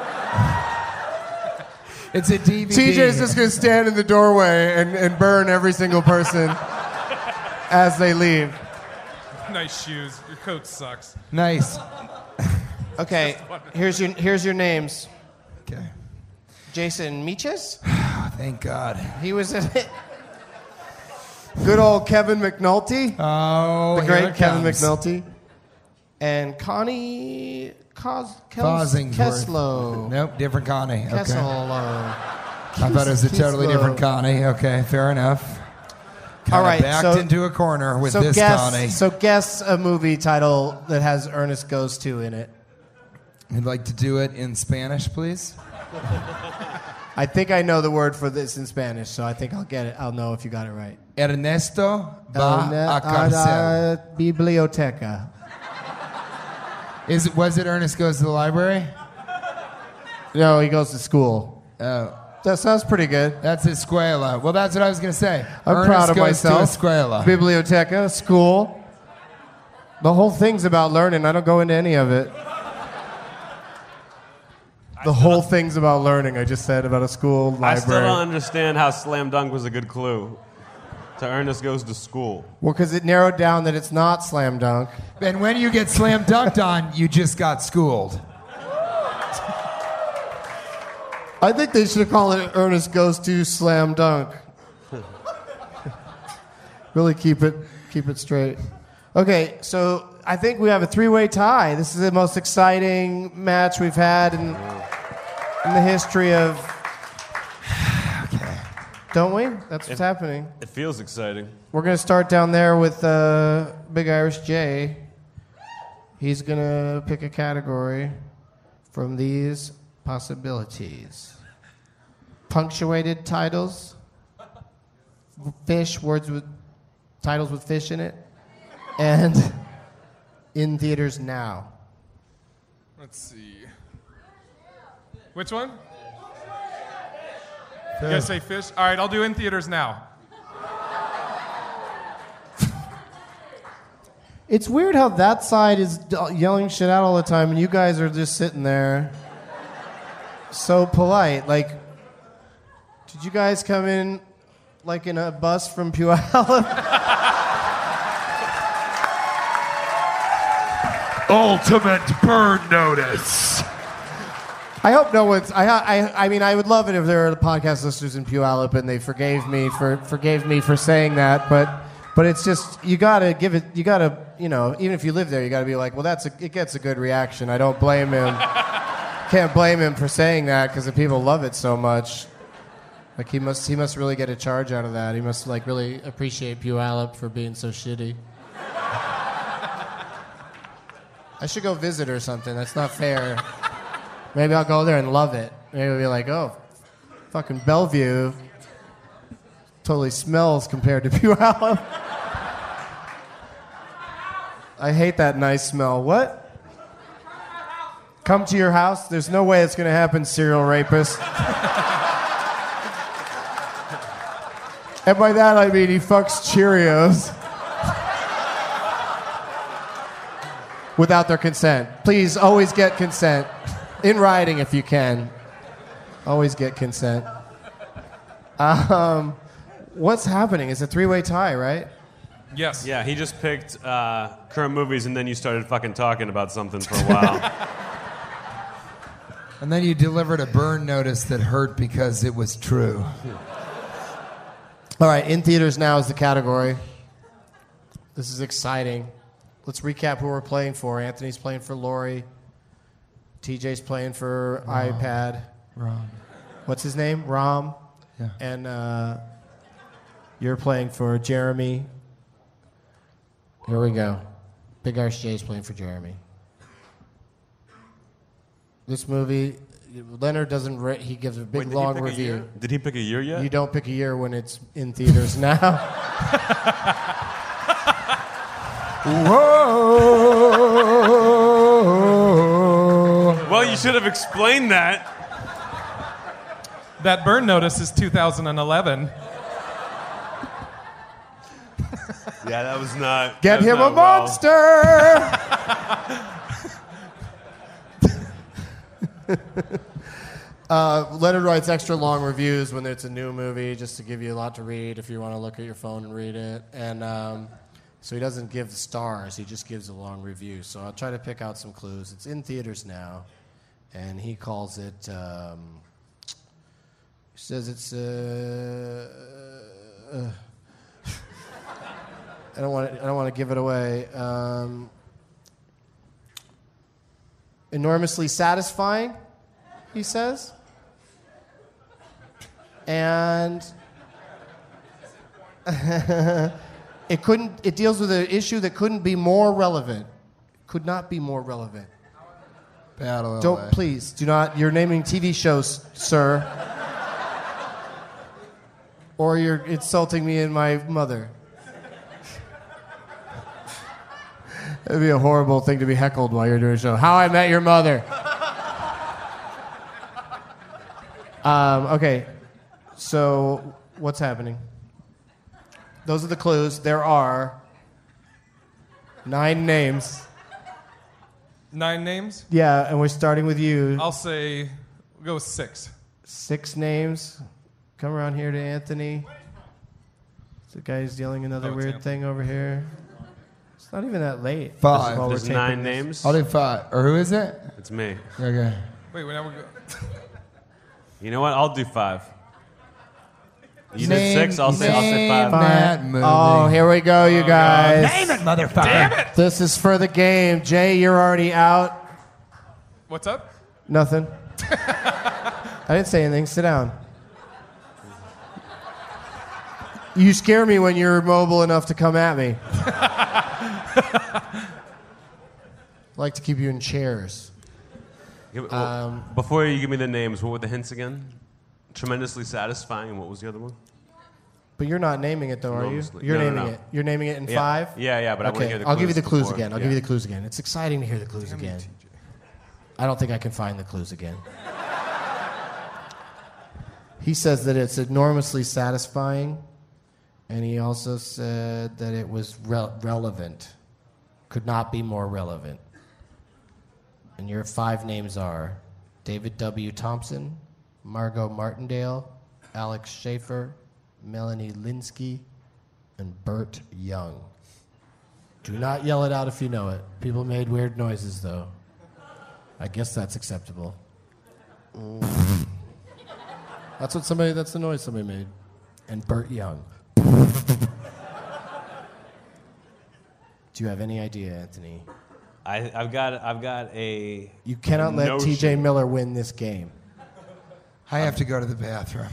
S9: It's a DVD.
S8: TJ's just going to stand in the doorway and burn every single person as they leave.
S11: Nice shoes. Your coat sucks.
S9: Nice.
S8: Okay, here's your names.
S9: Okay.
S8: Jason Meaches?
S9: Thank God.
S8: He was in it. Good old Kevin McNulty.
S9: Oh,
S8: the
S9: here
S8: great
S9: it
S8: Kevin
S9: comes.
S8: McNulty. And Connie
S9: Fosingworth.
S8: Keslow.
S9: Nope, different Connie. Okay.
S8: Keslow.
S9: I thought it was a totally different Connie. Okay, fair enough.
S8: All right,
S9: backed into a corner with this Connie.
S8: So guess a movie title that has Ernest Goes To in it.
S9: You'd like to do it in Spanish, please?
S8: I think I know the word for this in Spanish, so I think I'll get it. I'll know if you got it right.
S9: Ernesto va a cárcel.
S8: Biblioteca.
S9: Was it Ernest Goes to the Library?
S8: No, he goes to school.
S9: Oh.
S8: That sounds pretty good.
S9: That's escuela. Well, that's what I was going to say.
S8: I'm
S9: Ernest
S8: proud of
S9: goes
S8: myself.
S9: To escuela.
S8: Biblioteca, school. The whole thing's about learning. I don't go into any of it. The whole thing's about learning. I just said about a school, library.
S10: I still don't understand how Slam Dunk was a good clue to Ernest Goes to School.
S8: Well, because it narrowed down that it's not Slam Dunk.
S9: And when you get slam dunked on, you just got schooled.
S8: I think they should call it Ernest Goes to Slam Dunk. Really keep it Keep it straight. Okay, so I think we have a three-way tie. This is the most exciting match we've had in the history of... Okay. Don't we? That's what's happening.
S10: It feels exciting.
S8: We're going to start down there with Big Irish J. He's going to pick a category from these possibilities. Punctuated titles, fish, words with titles with fish in it, and in theaters now.
S11: Let's see. Which one? You guys say fish? All right, I'll do in theaters now.
S8: It's weird how that side is yelling shit out all the time, and you guys are just sitting there so polite. Like, did you guys come in like in a bus from Puyallup?
S9: Ultimate burn notice.
S8: I hope no one's. I mean, I would love it if there were podcast listeners in Puyallup and they forgave me for saying that. But it's just you gotta give it. You gotta, even if you live there, you gotta be like, well, it gets a good reaction. I don't blame him. Can't blame him for saying that because the people love it so much. Like he must really get a charge out of that. He must like really appreciate Puyallup for being so shitty. I should go visit or something. That's not fair. Maybe I'll go there and love it. Maybe I'll be like, oh, fucking Bellevue totally smells compared to Puyallup. I hate that nice smell. What? Come to your house? There's no way it's going to happen, serial rapist. And by that I mean he fucks Cheerios. Without their consent. Please, always get consent. In writing if you can. Always get consent. What's happening? It's a three-way tie, right?
S11: Yes.
S10: Yeah, he just picked current movies, and then you started fucking talking about something for a while.
S9: And then you delivered a burn notice that hurt because it was true.
S8: All right, in theaters now is the category. This is exciting. Let's recap who we're playing for. Anthony's playing for Lori. TJ's playing for iPad.
S9: Rom.
S8: What's his name? Rom.
S9: Yeah.
S8: And you're playing for Jeremy. Here we go. Big Irish J's playing for Jeremy. This movie, Leonard doesn't. He gives a big long review.
S10: Did he pick a year yet?
S8: You don't pick a year when it's in theaters now.
S9: Whoa!
S10: Well, you should have explained that.
S11: That burn notice is 2011.
S10: Yeah, that was not.
S8: Get
S10: that was
S8: him
S10: not
S8: a
S10: well.
S8: monster! Leonard writes extra long reviews when it's a new movie, just to give you a lot to read if you want to look at your phone and read it. And so he doesn't give the stars; he just gives a long review. So I'll try to pick out some clues. It's in theaters now, and he calls it. He says it's. I don't want to give it away. Enormously satisfying, he says. And it deals with an issue that couldn't be more relevant. Could not be more relevant.
S9: Battle
S8: Don't
S9: LA.
S8: please do not. You're naming TV shows, sir. Or you're insulting me and my mother. It'd be a horrible thing to be heckled while you're doing a show. How I Met Your Mother. Okay, so what's happening? Those are the clues. There are 9 names.
S11: 9 names?
S8: Yeah, and we're starting with you.
S11: I'll say, we'll go with 6.
S8: 6 names. Come around here to Anthony. The guy's yelling another weird thing over here. It's not even that late.
S9: 5.
S10: There's 9 names.
S9: I'll do 5. Or who is it?
S10: It's me.
S9: Okay.
S11: Wait, now we're going.
S10: You know what? I'll do 5. You did 6, I'll say 5.
S9: That movie.
S8: Oh, here we go, you guys.
S12: Name it, motherfucker.
S11: Damn it!
S8: This is for the game. Jay, you're already out.
S11: What's up?
S8: Nothing. I didn't say anything. Sit down. You scare me when you're mobile enough to come at me. I like to keep you in chairs.
S10: Before you give me the names, what were the hints again? Tremendously satisfying, and what was the other one?
S8: But you're not naming it, though, are you?
S10: Enormously.
S8: You're
S10: No,
S8: naming
S10: no.
S8: it. You're naming it in
S10: Yeah.
S8: 5?
S10: Yeah, but I want to hear the clues.
S8: I'll give you the clues
S10: before.
S8: again. I'll give you the clues again. It's exciting to hear the clues again. I don't think I can find the clues again. He says that it's enormously satisfying, and he also said that it was relevant. Could not be more relevant. And your 5 names are David W. Thompson, Margot Martindale, Alex Schaefer, Melanie Linsky, and Burt Young. Do not yell it out if you know it. People made weird noises, though. I guess that's acceptable. That's the noise somebody made. And Burt Young. Do you have any idea, Anthony?
S10: I've got a.
S8: You cannot let
S10: notion.
S8: TJ Miller win this game.
S9: I have to go to the bathroom.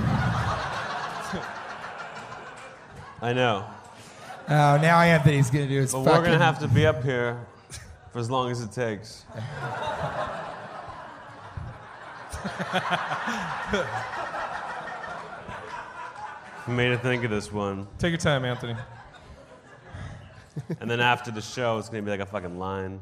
S10: I know.
S9: Oh, now Anthony's going to do his
S10: But
S9: fucking...
S10: we're going to have to be up here for as long as it takes. I made to think of this one.
S11: Take your time, Anthony.
S10: And then after the show, it's going to be like a fucking line.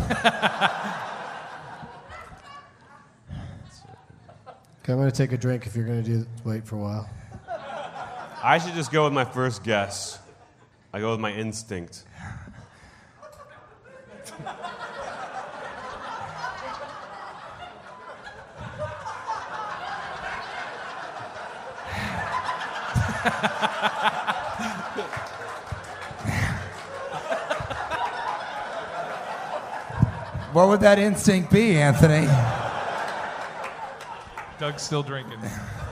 S8: Okay, I'm going to take a drink if you're going to wait for a while.
S10: I should just go with my first guess. I go with my instinct.
S9: What would that instinct be, Anthony?
S11: Doug's still drinking.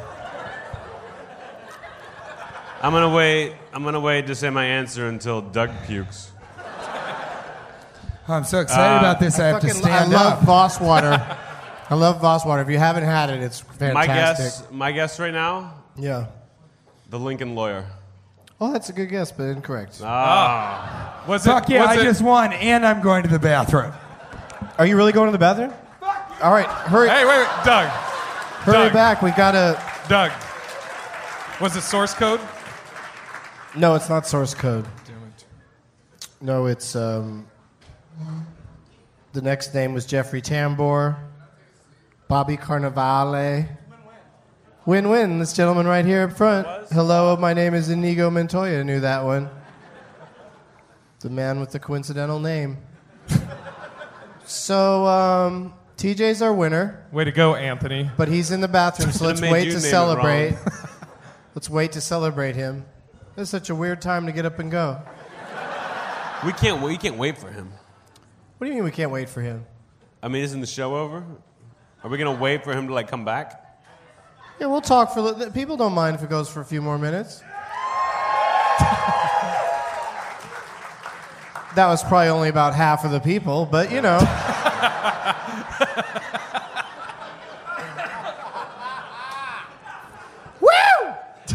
S10: I'm gonna wait to say my answer until Doug pukes.
S9: Oh, I'm so excited about this. I have to stand
S8: I love
S9: up.
S8: Voss water. I love Voss water. If you haven't had it, it's fantastic.
S10: My guess right now,
S8: Yeah.
S10: the Lincoln Lawyer.
S8: Oh, that's a good guess, but incorrect.
S11: Was
S9: Fuck
S11: it?
S9: yeah,
S11: was
S9: I
S11: it,
S9: just won, and I'm going to the bathroom.
S8: Are you really going to the bathroom? All right, hurry.
S11: Hey, wait, Doug.
S8: Hurry
S11: Doug.
S8: back. We gotta.
S11: Doug. Was it source code?
S8: No, it's not source code.
S11: Damn it.
S8: No, it's the next name was Jeffrey Tambor, Bobby Carnevale. Win-win. This gentleman right here up front. Hello, my name is Inigo Montoya. Knew that one. The man with the coincidental name. So, TJ's our winner,
S11: Way to go, Anthony.
S8: but he's in the bathroom, so let's
S10: Made
S8: wait
S10: you
S8: to
S10: name it
S8: celebrate.
S10: wrong.
S8: Let's wait to celebrate him. It's such a weird time to get up and go.
S10: We can't wait for him.
S8: What do you mean we can't wait for him?
S10: I mean, isn't the show over? Are we gonna wait for him to like come back?
S8: Yeah, we'll talk for people don't mind if it goes for a few more minutes. That was probably only about half of the people, but you know. Woo!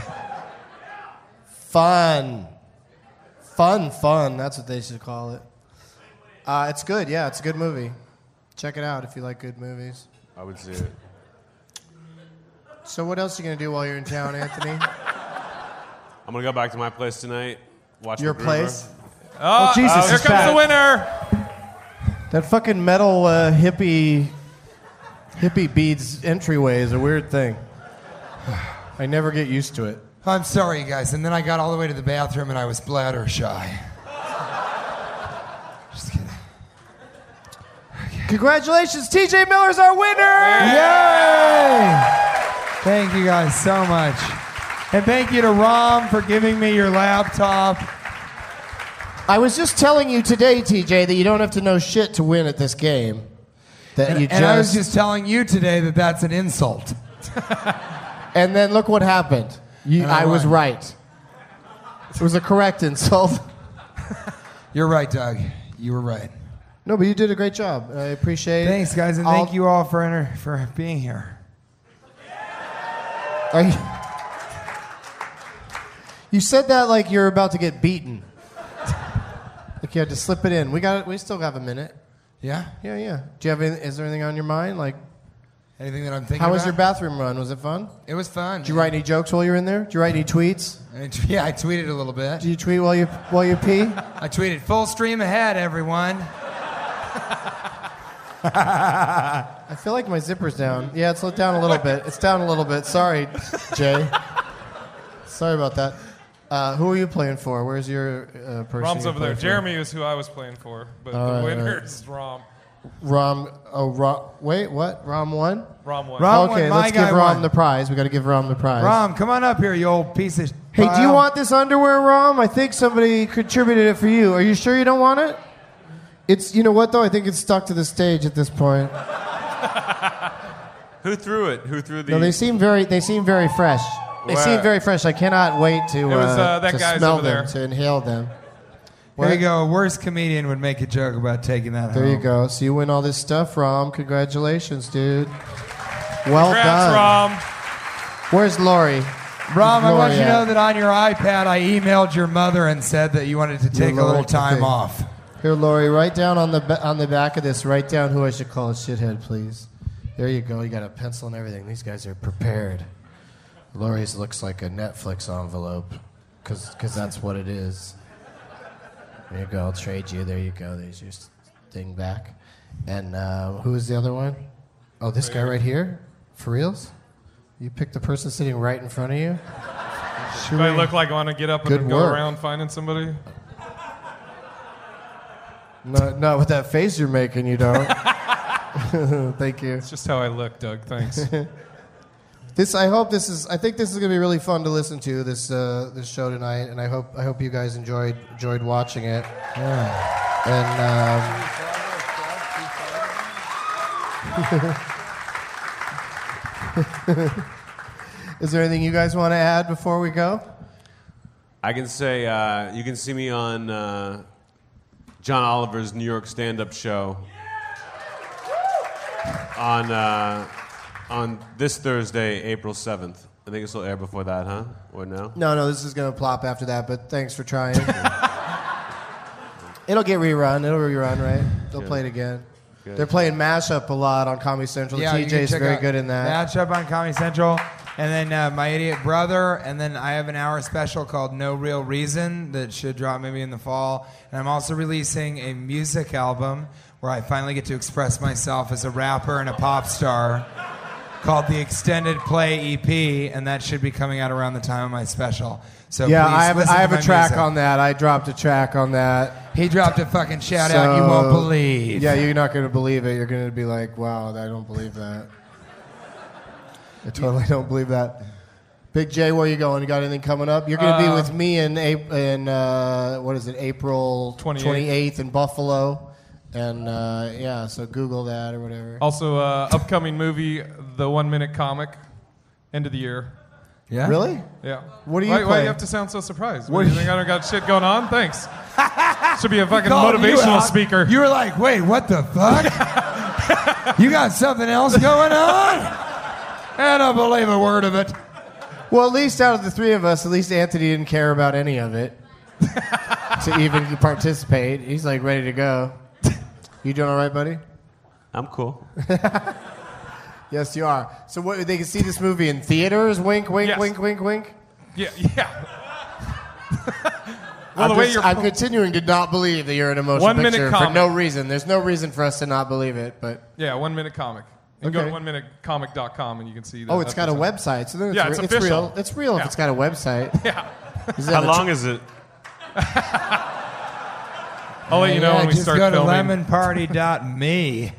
S8: Fun. Fun. That's what they should call it. It's good, yeah. It's a good movie. Check it out if you like good movies.
S10: I would see it.
S8: So what else are you going to do while you're in town, Anthony?
S10: I'm gonna go back to my place tonight. Watch
S8: Your
S10: MacGruber.
S8: place?
S11: Oh,
S8: Jesus,
S11: here
S8: it's
S11: comes
S8: back.
S11: the winner.
S8: That fucking metal hippie beads entryway is a weird thing. I never get used to it.
S9: I'm sorry, you guys. And then I got all the way to the bathroom and I was bladder shy. Just kidding.
S8: Congratulations, TJ Miller's our winner!
S9: Yay! Thank you guys so much. And thank you to Rom for giving me your laptop.
S8: I was just telling you today, TJ, that you don't have to know shit to win at this game.
S9: And I was just telling you today that that's an insult.
S8: And then look what happened. I was right. It was a correct insult.
S9: You're right, Doug. You were right.
S8: No, but you did a great job. I appreciate it.
S9: Thanks, guys, and thank you all for being here.
S8: You said that like you're about to get beaten. Like you had to slip it in. We still have a minute.
S9: Yeah?
S8: Yeah. Do you have is there anything on your mind? Like
S9: anything that I'm thinking
S8: How was
S9: about?
S8: your bathroom run? Was it fun?
S9: It was fun.
S8: Did you write any jokes while you were in there? Did you write any tweets?
S9: Yeah, I tweeted a little bit.
S8: Did you tweet while you pee?
S9: I tweeted full stream ahead, everyone.
S8: I feel like my zipper's down. Yeah, it's down a little bit. It's down a little bit. Sorry, Jay. Sorry about that. Who are you playing for? Where's your person?
S11: Rom's
S8: you're
S11: over there.
S8: playing for?
S11: Jeremy is who I was playing for, but the winner is Rom.
S8: Wait, what? Rom won?
S11: Rom won.
S8: Okay, let's give Rom the prize. We got to give Rom the prize.
S9: Rom, come on up here, you old piece of...
S8: Hey, do you want this underwear, Rom? I think somebody contributed it for you. Are you sure you don't want it? It's, you know what, though? I think it's stuck to the stage at this point.
S10: Who threw it? Who threw the...
S8: No, they seem very fresh. They seem very fresh. I cannot wait to
S11: that guy's
S8: smell
S11: over
S8: them,
S11: there.
S8: to inhale them.
S9: There you go. A worst comedian would make a joke about taking that
S8: There
S9: home.
S8: you go. So you win all this stuff, Rom. Congratulations, dude. Well
S11: Congrats,
S8: done.
S11: Rom.
S8: Where's Lori?
S9: Rom, I
S8: Lori
S9: want you to
S8: at?
S9: know that on your iPad, I emailed your mother and said that you wanted to take a
S8: Lori,
S9: little time
S8: okay.
S9: off.
S8: Here, Lori, write down on the back of this, write down who I should call a shithead, please. There you go. You got a pencil and everything. These guys are prepared. Lori's looks like a Netflix envelope, because that's what it is. There you go. I'll trade you. There you go. There's your thing back. And who is the other one? Oh, this guy right here? For reals? You picked the person sitting right in front of you?
S11: Do I look like I want to get up
S8: Good
S11: and go
S8: work.
S11: around finding somebody?
S8: No, not with that face you're making, you don't. Thank you.
S11: It's just how I look, Doug. Thanks.
S8: I think this is gonna be really fun to listen to this show tonight, and I hope you guys enjoyed watching it.
S9: Yeah.
S8: And is there anything you guys want to add before we go?
S10: I can say you can see me on John Oliver's New York stand-up show on this Thursday, April 7th. I think this will air before that, huh? Or no?
S8: No, this is gonna plop after that. But thanks for trying. It'll get rerun. It'll rerun, right? They'll play it again.
S10: Good.
S8: They're playing Mashup a lot on Comedy Central.
S9: Yeah, you can
S8: TJ's
S9: check
S8: very
S9: out
S8: good in that.
S9: Matchup on Comedy Central. And then My Idiot Brother. And then I have an hour special called No Real Reason that should drop maybe in the fall. And I'm also releasing a music album where I finally get to express myself as a rapper and a pop star called the Extended Play EP. And that should be coming out around the time of my special. So
S8: Yeah,
S9: please
S8: I
S9: listen
S8: have
S9: to
S8: a
S9: my
S8: track
S9: music.
S8: on that. I dropped a track on that.
S9: He dropped a fucking shout out you won't believe.
S8: Yeah, you're not going to believe it. You're going to be like, wow, I don't believe that. I totally don't believe that. Big J, where you going? You got anything coming up? You're going to be with me in April 28th in Buffalo. And yeah, so Google that or whatever.
S11: Also, upcoming movie, The 1 Minute Comic, end of the year.
S9: Yeah?
S8: Really?
S11: Yeah.
S8: What do you
S11: Why do
S8: play?
S11: you have to sound so surprised? What do you think I don't got shit going on? Thanks. Should be a fucking
S9: Called you
S11: motivational
S9: out.
S11: speaker.
S9: You were like, wait, what the fuck? You got something else going on? I don't believe a word of it.
S8: Well, at least out of the three of us, at least Anthony didn't care about any of it to even participate. He's like ready to go. You doing all right, buddy?
S10: I'm cool.
S8: Yes, you are. So what, they can see this movie in theaters? Wink, wink,
S11: Yes.
S8: wink, wink, wink.
S11: Yeah. Well, the way you're
S8: I'm continuing to not believe that you're in a motion
S11: 1 minute
S8: picture for
S11: comic.
S8: no reason. There's no reason for us to not believe it, but...
S11: Yeah, 1 Minute Comic. You can
S8: Okay.
S11: go to 1minutecomic.com and you can see that.
S8: Oh, it's got a website. So then it's,
S11: Yeah, it's official.
S8: real. It's real if
S11: Yeah.
S8: it's got a website.
S11: Yeah.
S10: How long is it?
S11: I'll let you know when we
S9: just
S11: start
S9: go to
S11: filming.
S9: lemonparty.me.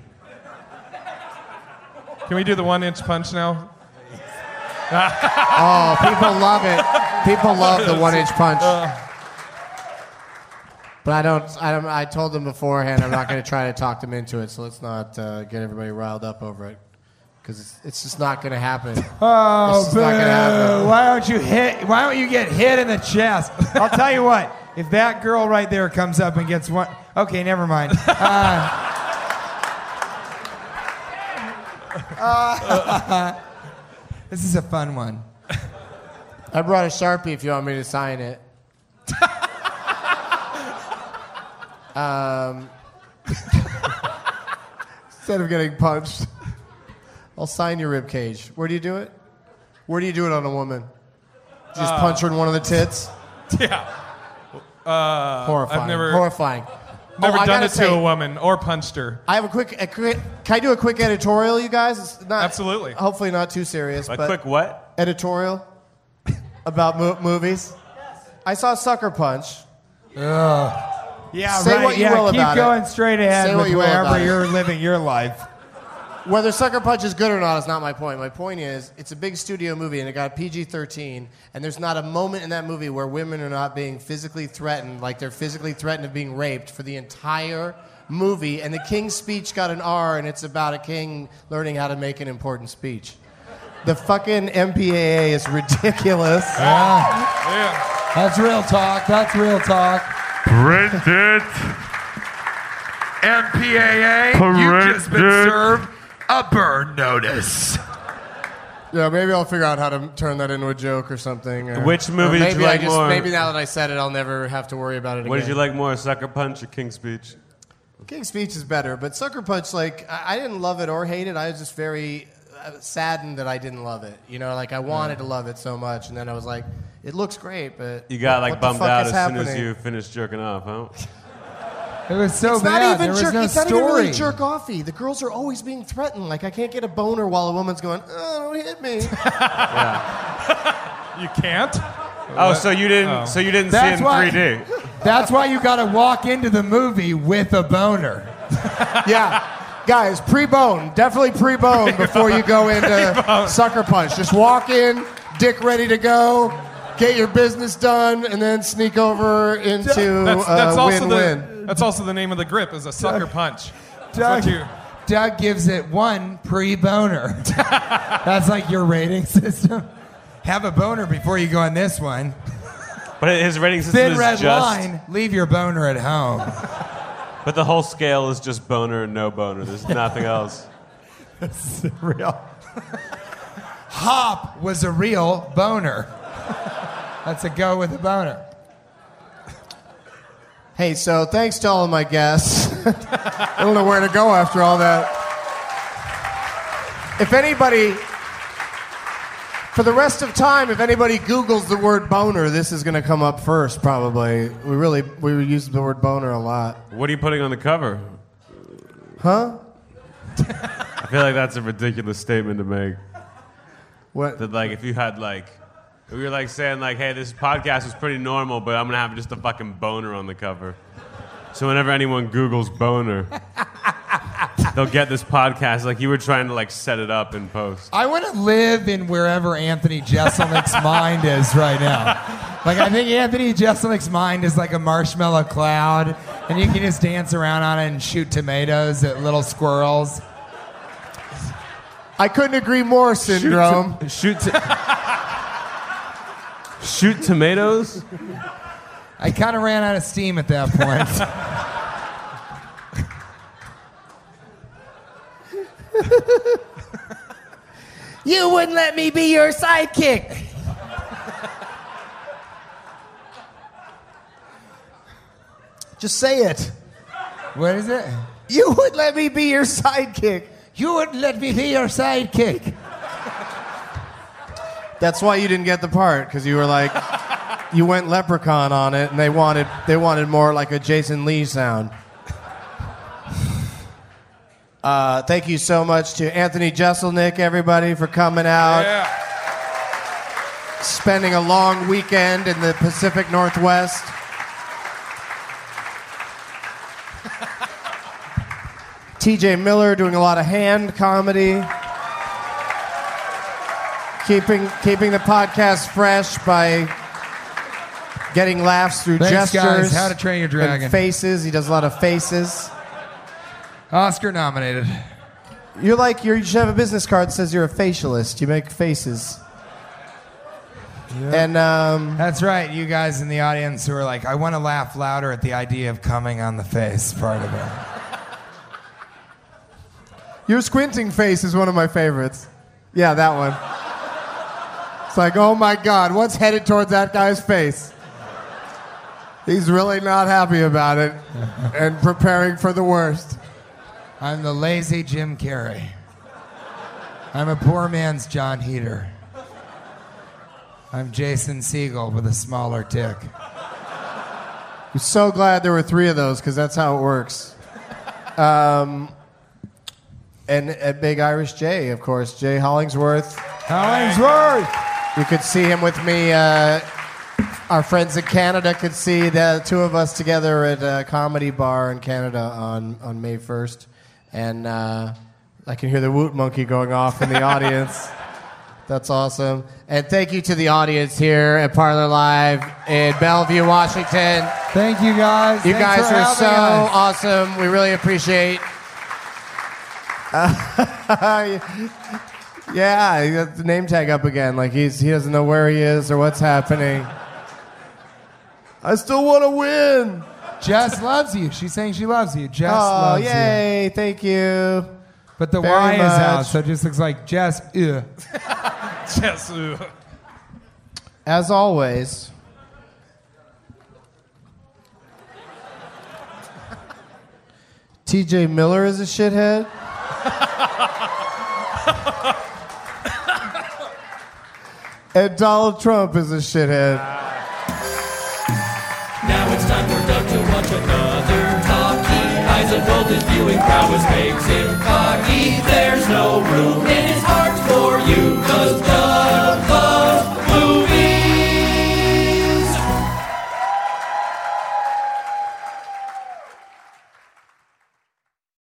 S11: Can we do the 1 inch punch now?
S8: Oh, people love it. People love the 1 inch punch. But I told them beforehand I'm not going to try to talk them into it, so let's not get everybody riled up over it. because it's just not going to happen.
S9: Oh,
S8: it's just not gonna happen.
S9: Why don't you get hit in the chest? I'll tell you what. If that girl right there comes up and gets one, okay, never mind. This is a fun one.
S8: I brought a Sharpie if you want me to sign it. Instead of getting punched, I'll sign your rib cage. Where do you do it? Where do you do it on a woman? Just punch her in one of the tits?
S11: Yeah.
S8: Horrifying.
S11: I've
S8: Horrifying.
S11: never
S8: I
S11: done
S8: gotta
S11: it
S8: say,
S11: to a woman or punched her.
S8: I have a quick. Can I do a quick editorial, you guys? It's not,
S11: Absolutely.
S8: Hopefully not too serious.
S10: A
S8: but
S10: quick what?
S8: Editorial about movies. I saw Sucker Punch.
S9: Yeah,
S8: Say
S9: right.
S8: what you
S9: yeah,
S8: will
S9: keep
S8: about
S9: going
S8: it.
S9: straight ahead
S8: Say what
S9: with
S8: you will
S9: wherever
S8: about it.
S9: you're living your life.
S8: Whether Sucker Punch is good or not is not my point. My point is, it's a big studio movie, and it got PG-13, and there's not a moment in that movie where women are not being physically threatened, like they're physically threatened of being raped for the entire movie. And the King's Speech got an R, and it's about a king learning how to make an important speech. The fucking MPAA is ridiculous.
S9: Yeah. That's real talk. That's real talk.
S13: Print it.
S9: MPAA, you've just been served a burn notice.
S8: Yeah, maybe I'll figure out how to turn that into a joke or something. Or,
S10: Which movie
S8: or
S10: did you like more?
S8: Maybe now that I said it, I'll never have to worry about it again.
S10: What did you like more, Sucker Punch or King's Speech?
S8: King's Speech is better, but Sucker Punch, like, I didn't love it or hate it. I was just very saddened that I didn't love it. You know, like, I wanted to love it so much, and then I was like, it looks great, but
S10: You got like
S8: what the
S10: bummed
S8: fuck
S10: out
S8: is
S10: as soon as
S8: happening?
S10: you finished jerking off, huh?
S9: It was so
S8: It's
S9: bad.
S8: not even
S9: there was
S8: jerk.
S9: no
S8: It's not
S9: story.
S8: even really jerk-offy. The girls are always being threatened. Like, I can't get a boner while a woman's going, "Oh, don't hit me."
S11: You can't?
S10: Oh, so you didn't? So you didn't see it in 3D?
S9: That's why you got to walk into the movie with a boner.
S8: Yeah. Guys, pre-bone. Definitely pre-bone before you go into Sucker Punch. Just walk in, dick ready to go, get your business done, and then sneak over into
S11: That's also
S8: win-win.
S11: That's also the name of the grip, is a sucker punch.
S9: Doug gives it one pre-boner. That's like your rating system. Have a boner before you go on this one.
S10: But his rating system
S9: Thin
S10: is
S9: red
S10: just...
S9: line, leave your boner at home.
S10: But the whole scale is just boner and no boner. There's nothing else.
S9: That's real. Hop was a real boner. That's a go with a boner.
S8: Hey, so thanks to all of my guests. I don't know where to go after all that. If anybody, for the rest of time, if anybody Googles the word boner, this is going to come up first, probably. We use the word boner a lot.
S10: What are you putting on the cover?
S8: Huh?
S10: I feel like that's a ridiculous statement to make.
S8: What?
S10: That, like, if you had, like... If you're, like, saying, like, hey, this podcast is pretty normal, but I'm going to have just a fucking boner on the cover. So whenever anyone Googles boner, they'll get this podcast. Like, you were trying to, like, set it up in post.
S9: I want to live in wherever Anthony Jeselnik's mind is right now. Like, I think Anthony Jeselnik's mind is like a marshmallow cloud, and you can just dance around on it and shoot tomatoes at little squirrels.
S8: I couldn't agree more, Syndrome.
S10: Shoot tomatoes?
S9: I kind of ran out of steam at that point.
S8: You wouldn't let me be your sidekick. Just say it.
S9: What is it?
S8: You would let me be your sidekick.
S9: You wouldn't let me be your sidekick.
S8: That's why you didn't get the part, because you were like, you went leprechaun on it, and they wanted more like a Jason Lee sound. Thank you so much to Anthony Jeselnik, everybody, for coming out.
S11: Yeah.
S8: Spending a long weekend in the Pacific Northwest. TJ Miller doing a lot of hand comedy. Keeping the podcast fresh by getting laughs through
S9: Thanks,
S8: gestures.
S9: guys. How to Train Your Dragon.
S8: And faces. He does a lot of faces.
S9: Oscar nominated.
S8: You're like you should have a business card that says you're a facialist. You make faces.
S9: Yep.
S8: And
S9: that's right, you guys in the audience who are like, I want to laugh louder at the idea of coming on the face part of it.
S8: Your squinting face is one of my favorites. Yeah, that one. It's like, oh my God, what's headed towards that guy's face? He's really not happy about it and preparing for the worst.
S9: I'm the lazy Jim Carrey. I'm a poor man's John Heder. I'm Jason Segel with a smaller dick.
S8: I'm so glad there were 3 of those because that's how it works. And at Big Irish Jay, of course, Jay Hollingsworth.
S9: Hollingsworth!
S8: You could see him with me. Our friends in Canada could see the 2 of us together at a comedy bar in Canada on May 1st. And I can hear the Woot Monkey going off in the audience. That's awesome. And thank you to the audience here at Parlor Live in Bellevue, Washington.
S9: Thank you, guys.
S8: You
S9: Thanks
S8: guys
S9: for
S8: are so
S9: having us.
S8: awesome. We really appreciate. Yeah, he got the name tag up again. Like he doesn't know where he is or what's happening. I still want to win.
S9: Jess loves you. She's saying she loves you. Jess loves you.
S8: Oh, yay. Thank you.
S9: But the
S8: Very
S9: Y is out,
S8: much.
S9: so it just looks like Jess.
S11: Jess.
S8: As always, TJ Miller is a shithead. And Donald Trump is a shithead.
S7: Now it's time for Doug to watch another talkie. Eyes unfolded, viewing prowess makes him cocky. There's no room in his heart.